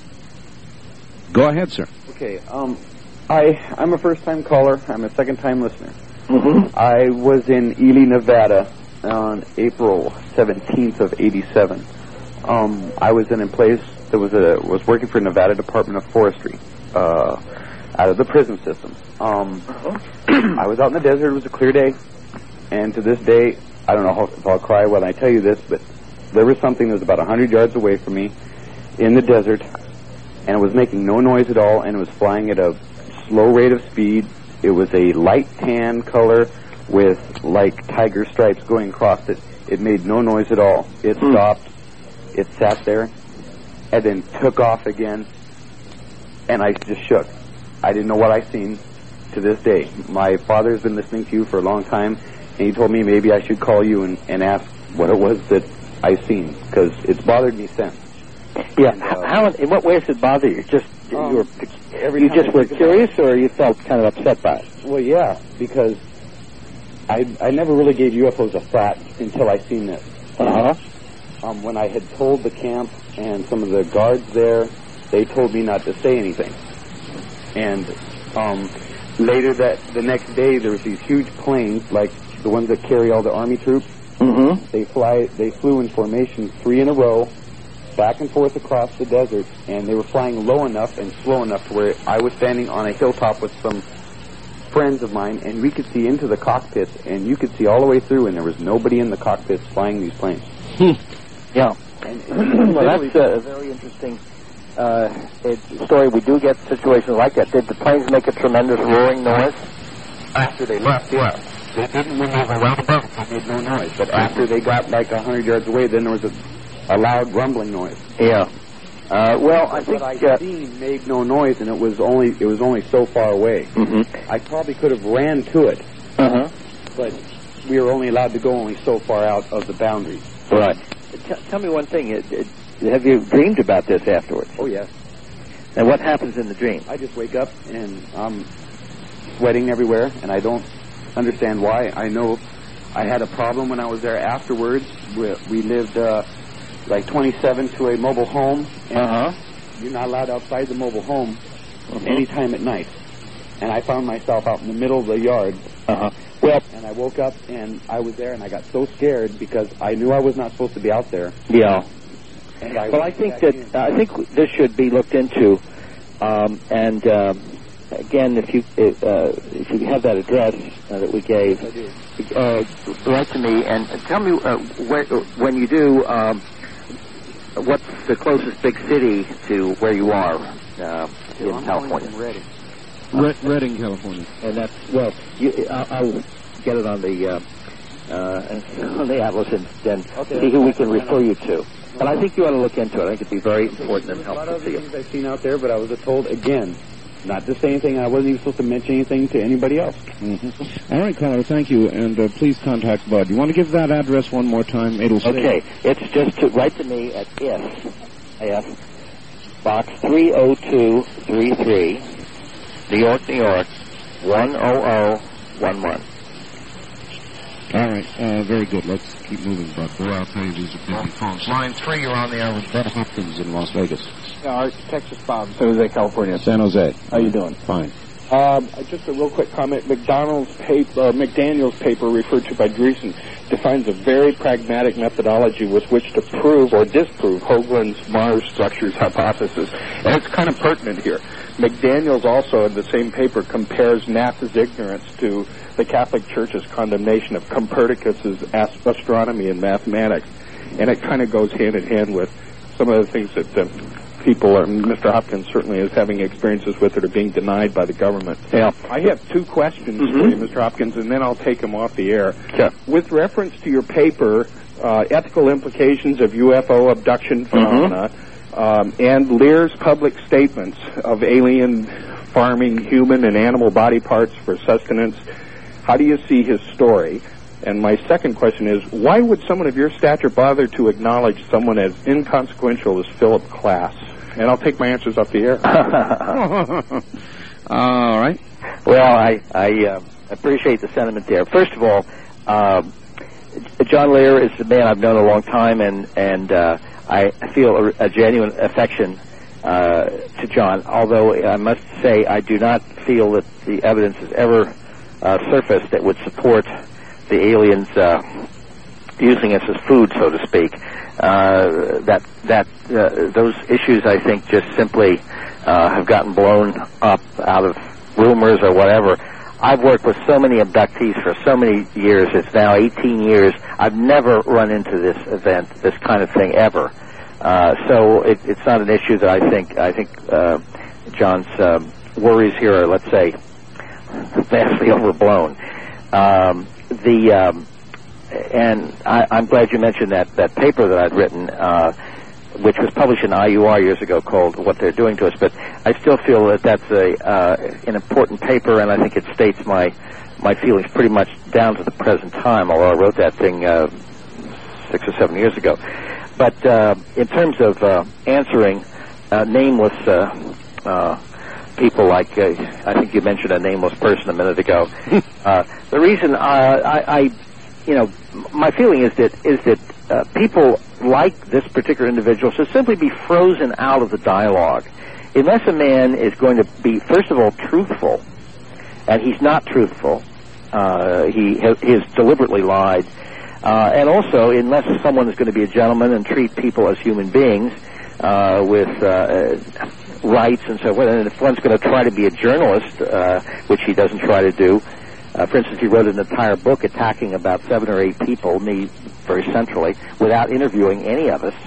S2: Go ahead, sir.
S12: Okay, um, I, I'm a first-time caller. I'm a second-time listener.
S7: Mm-hmm.
S12: I was in Ely, Nevada on April seventeenth of eighty-seven. Um, I was in a place that was a, was working for Nevada Department of Forestry, uh, out of the prison system. Um, uh-huh. I was out in the desert. It was a clear day. And to this day, I don't know how, if I'll cry when I tell you this, but there was something that was about one hundred yards away from me in the desert, and it was making no noise at all, and it was flying at a slow rate of speed. It was a light tan color with, like, tiger stripes going across it. It made no noise at all. It hmm. stopped. It sat there, and then took off again, and I just shook. I didn't know what I seen to this day. My father's been listening to you for a long time, and he told me maybe I should call you and, and ask what it was that I seen, because it's bothered me since.
S7: Yeah,
S12: and, uh,
S7: how, in what ways did it bother you? Just
S12: um,
S7: you, were,
S12: every
S7: you
S12: time
S7: just
S12: I
S7: were
S12: think
S7: curious,
S12: about it,
S7: or you felt kind of upset by it?
S12: Well, yeah, because I I never really gave U F Os a thought until I seen this.
S7: Uh-huh.
S12: Um, when I had told the camp and some of the guards there, they told me not to say anything. And um, later that the next day, there was these huge planes, like the ones that carry all the Army troops.
S7: Mm-hmm.
S12: They fly. They flew in formation, three in a row, back and forth across the desert, and they were flying low enough and slow enough to where I was standing on a hilltop with some friends of mine, and we could see into the cockpits, and you could see all the way through, and there was nobody in the cockpits flying these planes.
S7: Yeah.
S12: And
S7: well, that's a very interesting uh, story. We do get situations like that. Did the planes make a tremendous roaring noise
S12: after they left? Yeah. They didn't when they were right above it. They made no noise. But after they got like a hundred yards away, then there was a, a loud rumbling noise.
S7: Yeah. Uh, well, I think
S12: what I
S7: uh,
S12: seen made no noise, and it was only it was only so far away.
S7: Mm-hmm.
S12: I probably could have ran to it,
S7: uh-huh.
S12: but we were only allowed to go only so far out of the boundaries.
S7: Right. T- tell me one thing. It, it, have you dreamed about this afterwards?
S12: Oh, yes.
S7: And what happens in the dream?
S12: I just wake up and I'm sweating everywhere, and I don't understand why. I know I had a problem when I was there afterwards. We, we lived uh, like twenty-seven to a mobile home, and
S7: uh-huh.
S12: you're not allowed outside the mobile home
S7: uh-huh.
S12: any time at night. And I found myself out in the middle of the yard.
S7: Uh-huh. Well,
S12: and I woke up and I was there, and I got so scared because I knew I was not supposed to be out there.
S7: Yeah.
S12: And I
S7: well, I think that uh, I think this should be looked into. Um, and uh, again, if you if, uh, if you have that address uh, that we gave, uh, write to me and tell me uh, where, when you do. Um, what's the closest big city to where you are uh, in
S12: I'm
S7: California?
S12: Reading.
S2: Red, Redding, California.
S7: And that's, well, you, I'll, I'll get it on the uh, uh, on the atlas and then
S12: Okay,
S7: see who we can refer you to. But I think you ought to look into it. I think it'd be very important and
S12: There's a lot
S7: helpful
S12: of
S7: to you.
S12: things I've seen out there, but I was told, again, not to say anything. I wasn't even supposed to mention anything to anybody else.
S2: Mm-hmm. All right, caller, thank you, and uh, please contact Bud. You want to give that address one more time? It'll say...
S7: Okay, it's just to write to me at F, F, Box three oh two three three, New York, New York, one oh oh one one.
S2: All right, uh, very good. Let's keep moving, Bud. Boy, I'll tell you, these are busy phones. Line three, you're on the air with Bud Hopkins in Las Vegas.
S13: Yeah, Art, Texas Bob, San Jose, California.
S2: San Jose.
S13: How you doing?
S2: Fine.
S13: Um, just a real quick comment. McDonald's paper, or McDaniel's paper, referred to by Dreesen, defines a very pragmatic methodology with which to prove or disprove Hoagland's Mars structures hypothesis, and it's kind of pertinent here. McDaniel's also, in the same paper, compares NASA's ignorance to the Catholic Church's condemnation of Copernicus's ast- astronomy and mathematics, and it kind of goes hand in hand with some of the things that uh, people, or Mister Hopkins certainly is having experiences with that are being denied by the government.
S7: Yeah.
S13: I have two questions
S7: Mm-hmm.
S13: for you, Mister Hopkins, and then I'll take them off the air.
S7: Sure.
S13: With reference to your paper, uh, ethical implications of U F O abduction phenomena,
S7: Mm-hmm.
S13: um, and Lear's public statements of alien farming human and animal body parts for sustenance, how do you see his story? And my second question is, why would someone of your stature bother to acknowledge someone as inconsequential as Philip Klass? And I'll take my answers off the air.
S2: All right.
S7: Well, I, I uh, appreciate the sentiment there. First of all, uh, John Lear is a man I've known a long time, and, and uh, I feel a, a genuine affection uh, to John, although I must say I do not feel that the evidence has ever uh, surfaced that would support the aliens uh, using us as food, so to speak. Uh, that that uh, those issues, I think, just simply uh, have gotten blown up out of rumors or whatever. I've worked with so many abductees for so many years. It's now eighteen years. I've never run into this event, this kind of thing, ever. Uh, so it, it's not an issue that I think. I think uh, John's um, worries here are, let's say, vastly overblown. Um, the um, and I, I'm glad you mentioned that that paper that I'd written, uh, which was published in I U R years ago, called "What They're Doing to Us." But I still feel that that's a uh, an important paper, and I think it states my my feelings pretty much down to the present time. Although I wrote that thing uh, six or seven years ago. But uh, in terms of uh, answering uh, nameless uh, uh, people, like uh, I think you mentioned a nameless person a minute ago. uh, the reason uh, I, I, you know, my feeling is that is that uh, people like this particular individual should simply be frozen out of the dialogue, unless a man is going to be, first of all, truthful, and he's not truthful. Uh, he has, he has deliberately lied. Uh, and also, unless someone is going to be a gentleman and treat people as human beings uh, with uh, rights and so forth, and if one's going to try to be a journalist, uh, which he doesn't try to do, uh, for instance, he wrote an entire book attacking about seven or eight people, me very centrally, without interviewing any of us.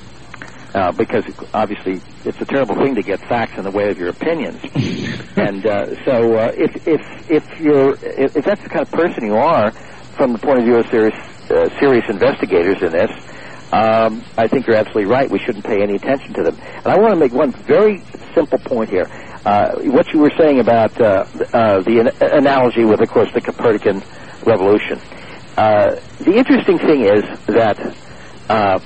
S7: Uh, because obviously it's a terrible thing to get facts in the way of your opinions, and uh, so uh, if if if you're if, if that's the kind of person you are, from the point of view of serious uh, serious investigators in this, um, I think you're absolutely right. We shouldn't pay any attention to them. And I want to make one very simple point here. Uh, what you were saying about uh, uh, the an- analogy with, of course, the Copernican revolution. Uh, the interesting thing is that. Uh,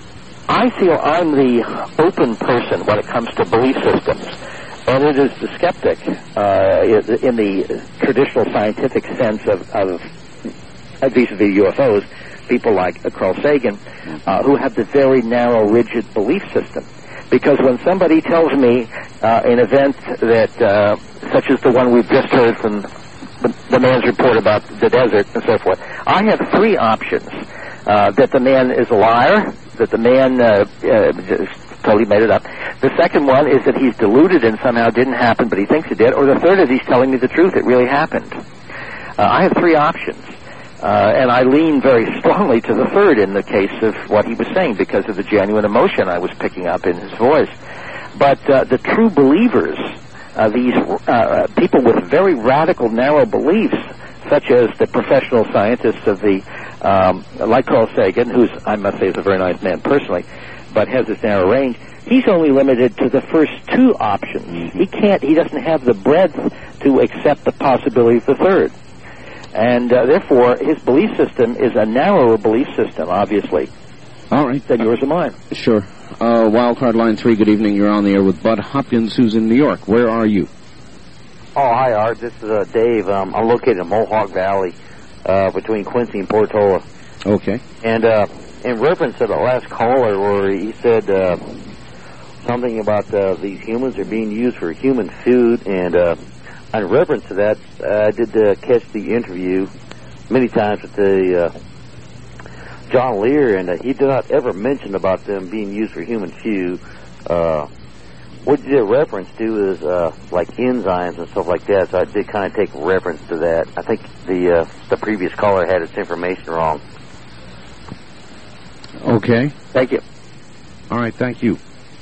S7: I feel I'm the open person when it comes to belief systems, and it is the skeptic uh, in the traditional scientific sense of, of vis-a-vis U F Os, people like Carl Sagan, uh, who have the very narrow, rigid belief system. Because when somebody tells me uh, an event that, uh, such as the one we've just heard from the, the man's report about the desert and so forth, I have three options. Uh, that the man is a liar, that the man uh, uh, just totally made it up. The second one is that he's deluded and somehow didn't happen, but he thinks it did. Or the third is he's telling me the truth, it really happened. Uh, I have three options. Uh, and I lean very strongly to the third in the case of what he was saying because of the genuine emotion I was picking up in his voice. But uh, the true believers, uh, these uh, people with very radical, narrow beliefs, such as the professional scientists of the, um, like Carl Sagan, who's, I must say, is a very nice man personally, but has this narrow range, he's only limited to the first two options. He can't, he doesn't have the breadth to accept the possibility of the third. And uh, therefore, his belief system is a narrower belief system, obviously,
S2: all right,
S7: than yours or mine.
S2: Sure. Uh, Wildcard Line three, good evening. You're on the air with Bud Hopkins, who's in New York. Where are you?
S8: Oh, hi, Art. This is uh, Dave. Um, I'm located in Mohawk Valley, uh, between Quincy and Portola.
S2: Okay.
S8: And uh, in reference to the last caller where he said uh, something about uh, these humans are being used for human food, and uh, in reference to that, uh, I did uh, catch the interview many times with the uh, John Lear, and uh, he did not ever mention about them being used for human food. Uh, What you did reference to is uh, like enzymes and stuff like that, so I did kind of take reference to that. I think the uh, the previous caller had its information wrong.
S2: Okay.
S7: Thank you.
S2: All right, thank you.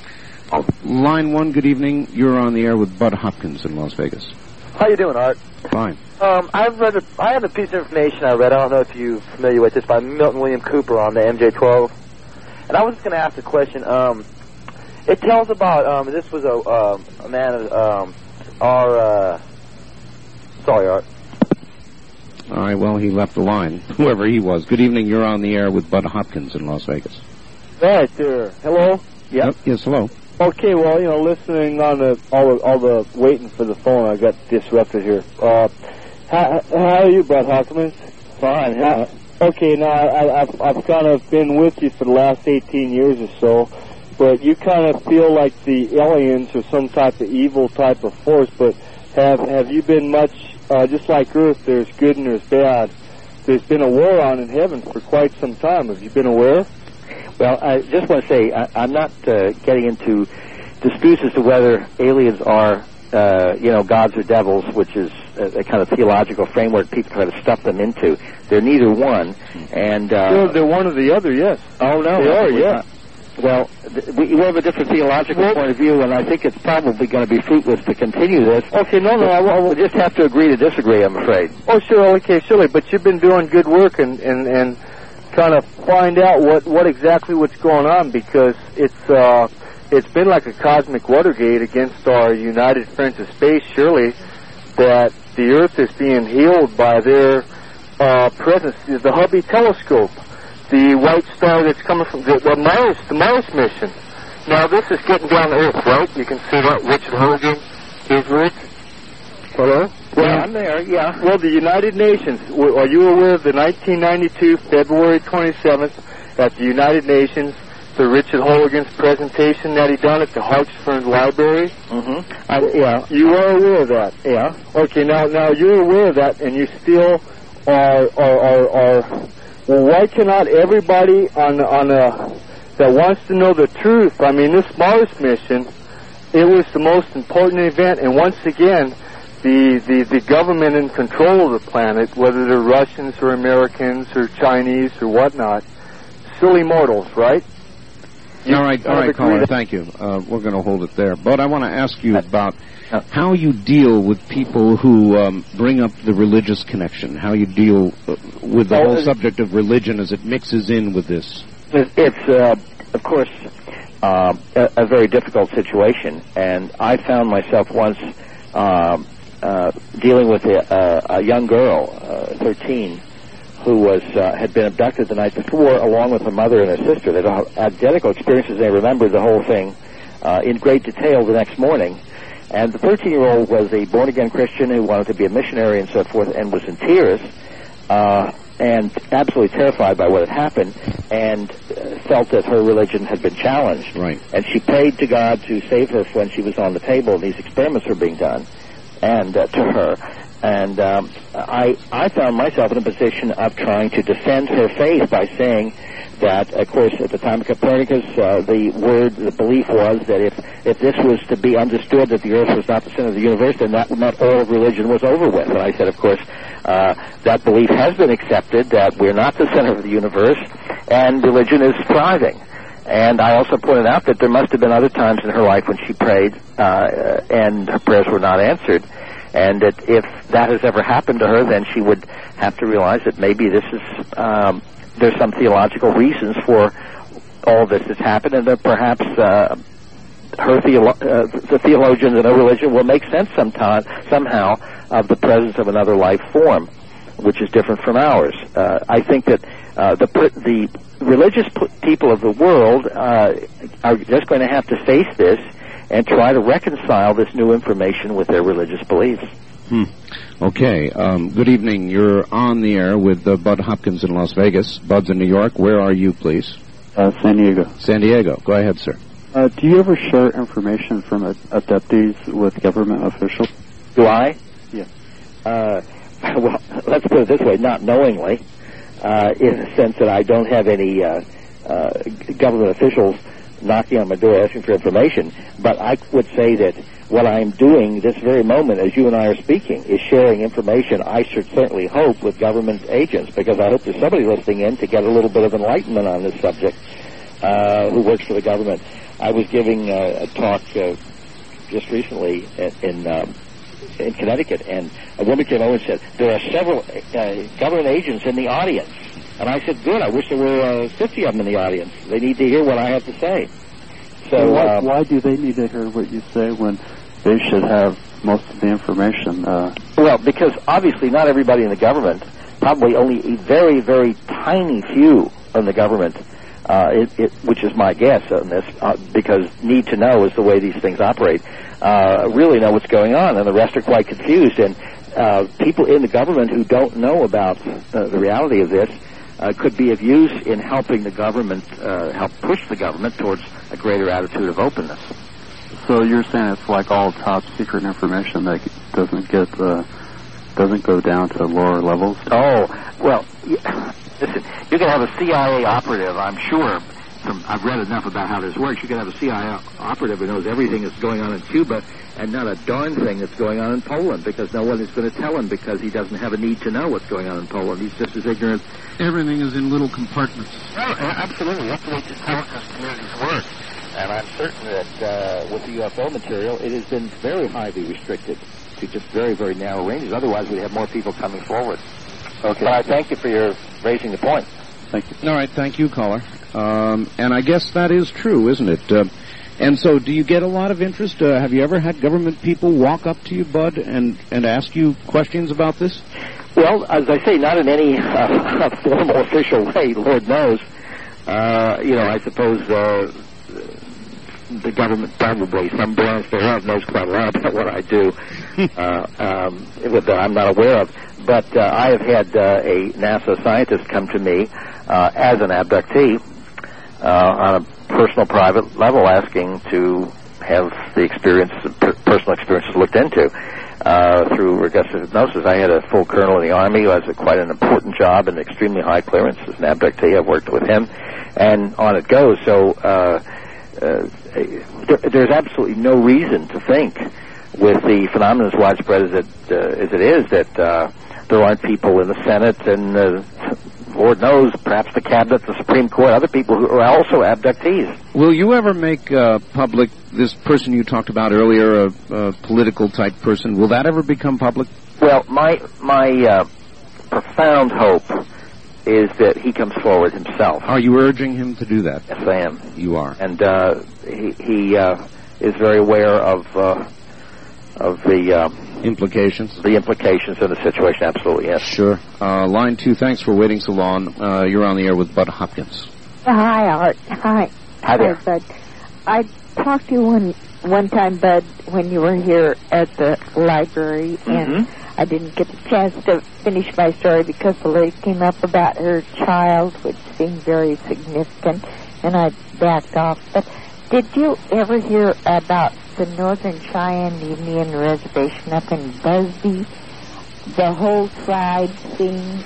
S2: Line one, good evening. You're on the air with Bud Hopkins in Las Vegas.
S14: How you doing, Art?
S2: Fine.
S14: Um, I've read a, I have a piece of information I read. I don't know if you're familiar with this, by Milton William Cooper on the M J twelve. And I was just going to ask a question. Um, It tells about, um, this was a, uh, a man of, um, our, uh, sorry, Art.
S2: All right, well, he left the line, whoever he was. Good evening, you're on the air with Bud Hopkins in Las Vegas.
S15: Right there. Hello?
S2: Yep. Yes, hello.
S15: Okay, well, you know, listening on the, all the, all the waiting for the phone, I got disrupted here. Uh, how, how are you, Bud Hopkins?
S7: Fine.
S15: Uh, okay, now, I, I've, I've kind of been with you for the last eighteen years or so. But you kind of feel like the aliens are some type of evil type of force, but have have you been much, uh, just like Earth, there's good and there's bad. There's been a war on in heaven for quite some time. Have you been aware?
S7: Well, I just want to say I, I'm not uh, getting into disputes as to whether aliens are, uh, you know, gods or devils, which is a, a kind of theological framework people try to stuff them into. They're neither one. And uh,
S15: they're, they're one or the other, yes.
S7: Oh, no.
S15: They are, yeah.
S7: Well, th- we have a different theological well, point of view, and I think it's probably going to be fruitless to continue this.
S15: Okay, no, no, I, I,
S7: we'll just have to agree to disagree, I'm afraid.
S15: Oh, sure, okay, surely, but you've been doing good work and, and, and trying to find out what, what exactly what's going on, because it's uh, it's been like a cosmic Watergate against our United Friends of Space, surely, that the Earth is being healed by their uh, presence, the Hubble telescope. The white star that's coming from the, the Mars, the Mars mission. Now this is getting down to Earth, right? You can see that Richard Hogan is with. Hello?
S7: Well, yeah, I'm there. Yeah.
S15: Well, the United Nations. Are you aware of the nineteen ninety-two February twenty-seventh at the United Nations, the Richard Hogan's presentation that he done at the Hartsford Library?
S7: Mm-hmm. I, yeah.
S15: You are aware of that?
S7: Yeah.
S15: Okay. Now, now you're aware of that, and you still are are are. are well, why cannot everybody on on a that wants to know the truth? I mean, this Mars mission, it was the most important event, and once again, the, the, the government in control of the planet, whether they're Russians or Americans or Chinese or whatnot, silly mortals, right?
S2: You all right, all right, caller, thank you. Uh, we're going to hold it there. But I want to ask you about how you deal with people who um, bring up the religious connection, how you deal uh, with the whole subject of religion as it mixes in with this.
S7: It's, uh, of course, uh, a, a very difficult situation, and I found myself once uh, uh, dealing with a, a young girl, uh, thirteen, who was uh, had been abducted the night before, along with her mother and her sister. They had identical experiences. They remembered the whole thing uh, in great detail the next morning. And the thirteen-year-old was a born-again Christian who wanted to be a missionary and so forth, and was in tears. Uh, and absolutely terrified by what had happened, and uh, felt that her religion had been challenged.
S2: Right.
S7: And she prayed to God to save her when she was on the table and these experiments were being done, and uh, to her. And um, I, I found myself in a position of trying to defend her faith by saying that, of course, at the time of Copernicus, uh, the word, the belief was that if, if this was to be understood that the Earth was not the center of the universe, then that meant all of religion was over with. And I said, of course, uh, that belief has been accepted, that we're not the center of the universe, and religion is thriving. And I also pointed out that there must have been other times in her life when she prayed, uh, and her prayers were not answered. And that if that has ever happened to her, then she would have to realize that maybe this is, um, there's some theological reasons for all this that's happened, and that perhaps uh, her theolo- uh, the theologians in her religion will make sense sometime, somehow of the presence of another life form, which is different from ours. Uh, I think that uh, the the religious p- people of the world uh, are just going to have to face this and try to reconcile this new information with their religious beliefs.
S2: Hmm. Okay. Um, good evening. You're on the air with uh, Bud Hopkins in Las Vegas. Bud's in New York. Where are you, please?
S16: Uh, San Diego.
S2: San Diego. Go ahead, sir.
S16: Uh, do you ever share information from uh, abductees with government officials?
S7: Do I?
S16: Yeah.
S7: Uh, well, let's put it this way, not knowingly, uh, in the sense that I don't have any uh, uh, government officials knocking on my door asking for information, but I would say that what I'm doing this very moment, as you and I are speaking, is sharing information, I should certainly hope, with government agents, because I hope there's somebody listening in to get a little bit of enlightenment on this subject uh, who works for the government. I was giving uh, a talk uh, just recently in, in, um, in Connecticut, and a woman came over and said, there are several uh, government agents in the audience. And I said, good, I wish there were uh, fifty of them in the audience. They need to hear what I have to say. So,
S16: so why,
S7: um,
S16: why do they need to hear what you say when they should have most of the information? Uh,
S7: well, because obviously not everybody in the government, probably only a very, very tiny few in the government, uh, it, it, which is my guess on this, uh, because need to know is the way these things operate, uh, really know what's going on, and the rest are quite confused. And uh, people in the government who don't know about uh, the reality of this Uh, could be of use in helping the government, uh, help push the government towards a greater attitude of openness.
S16: So you're saying it's like all top secret information that doesn't get, uh, doesn't go down to lower levels?
S7: Oh, well, listen, you can have a C I A operative, I'm sure, from, I've read enough about how this works, you can have a C I A operative who knows everything that's going on in Cuba and not a darn thing that's going on in Poland, because no one is going to tell him, because he doesn't have a need to know what's going on in Poland. He's just as ignorant.
S2: Everything is in little compartments.
S7: Well, absolutely. That's the way intelligence communities work. And I'm certain that uh, with the U F O material, it has been very highly restricted to just very, very narrow ranges. Otherwise, we'd have more people coming forward. Okay. But I thank you for your raising the point.
S16: Thank you.
S2: All right. Thank you, caller. Um, and I guess that is true, isn't it? Uh, and so do you get a lot of interest? Uh, have you ever had government people walk up to you, Bud, and, and ask you questions about this?
S7: Well, as I say, not in any uh, formal official way, Lord knows. Uh, you know, I suppose uh, the government probably, some branch thereof, knows quite a lot about what I do uh, um, that I'm not aware of. But uh, I have had uh, a NASA scientist come to me uh, as an abductee uh, on a personal, private level, asking to have the experience, per- personal experiences looked into. uh, through regressive hypnosis. I had a full colonel in the Army who has a, quite an important job and extremely high clearance as an abductee. I've worked with him, and on it goes. So uh, uh, there, there's absolutely no reason to think, with the phenomenon as widespread as it, uh, as it is, that uh, there aren't people in the Senate and uh, Lord knows, perhaps the cabinet, the Supreme Court, other people who are also abductees.
S2: Will you ever make uh, public this person you talked about earlier, a, a political type person? Will that ever become public?
S7: Well, my my uh, profound hope is that he comes forward himself.
S2: Are you urging him to do that?
S7: Yes, I am.
S2: You are.
S7: And uh, he, he uh, is very aware of uh, of the uh,
S2: implications.
S7: The implications of the situation. Absolutely, yes.
S2: Sure. Uh, line two. Thanks for waiting so long. Uh, you're on the air with Bud Hopkins.
S17: Hi, Art. Hi.
S7: Hi there.
S17: Hi, Bud. I talked to you one one time, Bud, when you were here at the library, and
S7: mm-hmm.
S17: I didn't get the chance to finish my story because the lady came up about her child, which seemed very significant, and I backed off. But did you ever hear about the Northern Cheyenne Indian Reservation up in Busby? The whole tribe seeing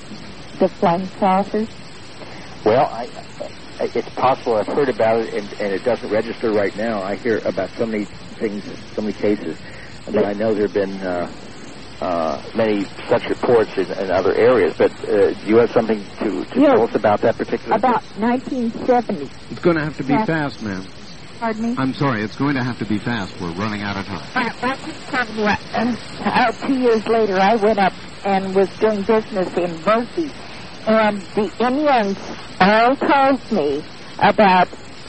S17: the flying saucers?
S7: Well, I, I, it's possible I've heard about it, and, and it doesn't register right now. I hear about so many things, so many cases, but I know there have been uh, uh, many such reports in, in other areas. But uh, do you have something to, to
S17: yes.
S7: tell us about that particular
S17: About
S7: case?
S17: nineteen seventy.
S2: It's going to have to be
S17: Fast.
S2: fast, ma'am.
S17: Pardon me?
S2: I'm sorry, it's going to have to be fast. We're running out of time.
S17: Uh, that's probably what, uh, uh, two years later, I went up and was doing business in Busby, and the Indians all told me about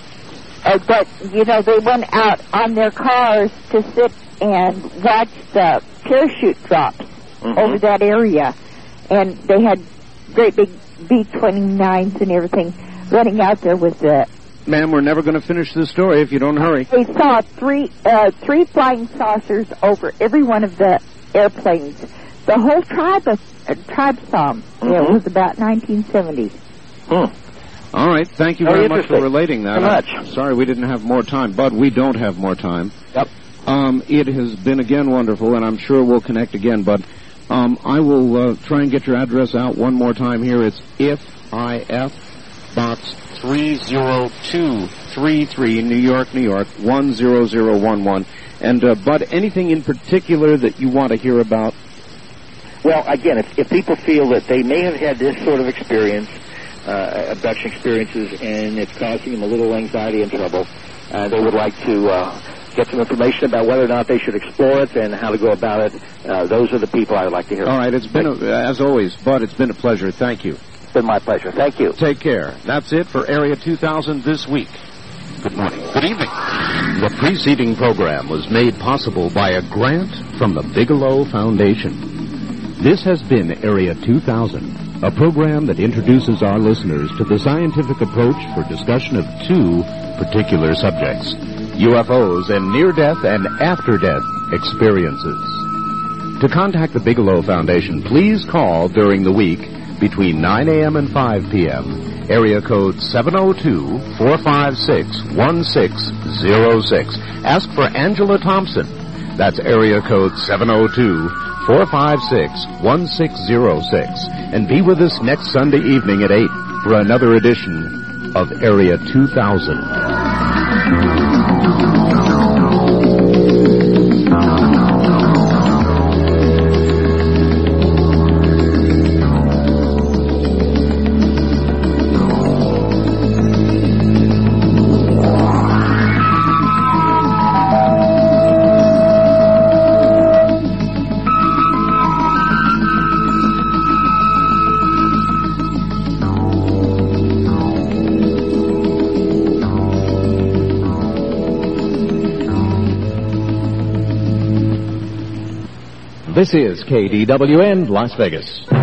S17: uh, that, you know, they went out on their cars to sit and watch the parachute drops mm-hmm. over that area, and they had great big B twenty-nines and everything running out there with the...
S2: Ma'am, we're never going to finish this story if you don't hurry.
S17: They saw three uh, three flying saucers over every one of the airplanes. The whole tribe of, uh, tribe saw them. Mm-hmm. It was about nineteen seventy.
S7: Hmm.
S2: All right. Thank you
S7: very,
S2: very much for relating that.
S7: So much.
S2: I'm sorry we didn't have more time, but we don't have more time.
S7: Yep.
S2: Um, it has been again wonderful, and I'm sure we'll connect again. But um, I will uh, try and get your address out one more time here. It's I F I F, Box three zero two three three, New York, New York, one zero zero one one. And, uh, Bud, anything in particular that you want to hear about?
S7: Well, again, if, if people feel that they may have had this sort of experience, uh, abduction experiences, and it's causing them a little anxiety and trouble, uh, they would like to uh, get some information about whether or not they should explore it and how to go about it, uh, those are the people I would like to hear.
S2: All right, it's been, a, as always, Bud, it's been a pleasure. Thank you.
S7: It's been my pleasure. Thank you.
S2: Take care. That's it for Area two thousand this week. Good morning. Good evening.
S1: The preceding program was made possible by a grant from the Bigelow Foundation. This has been Area two thousand, a program that introduces our listeners to the scientific approach for discussion of two particular subjects, U F Os and near-death and after-death experiences. To contact the Bigelow Foundation, please call during the week between nine a.m. and five p.m., area code seven oh two, four five six, one six zero six. Ask for Angela Thompson. That's area code seven oh two, four five six, one six zero six. And be with us next Sunday evening at eight for another edition of Area two thousand.
S6: This is K D W N Las Vegas.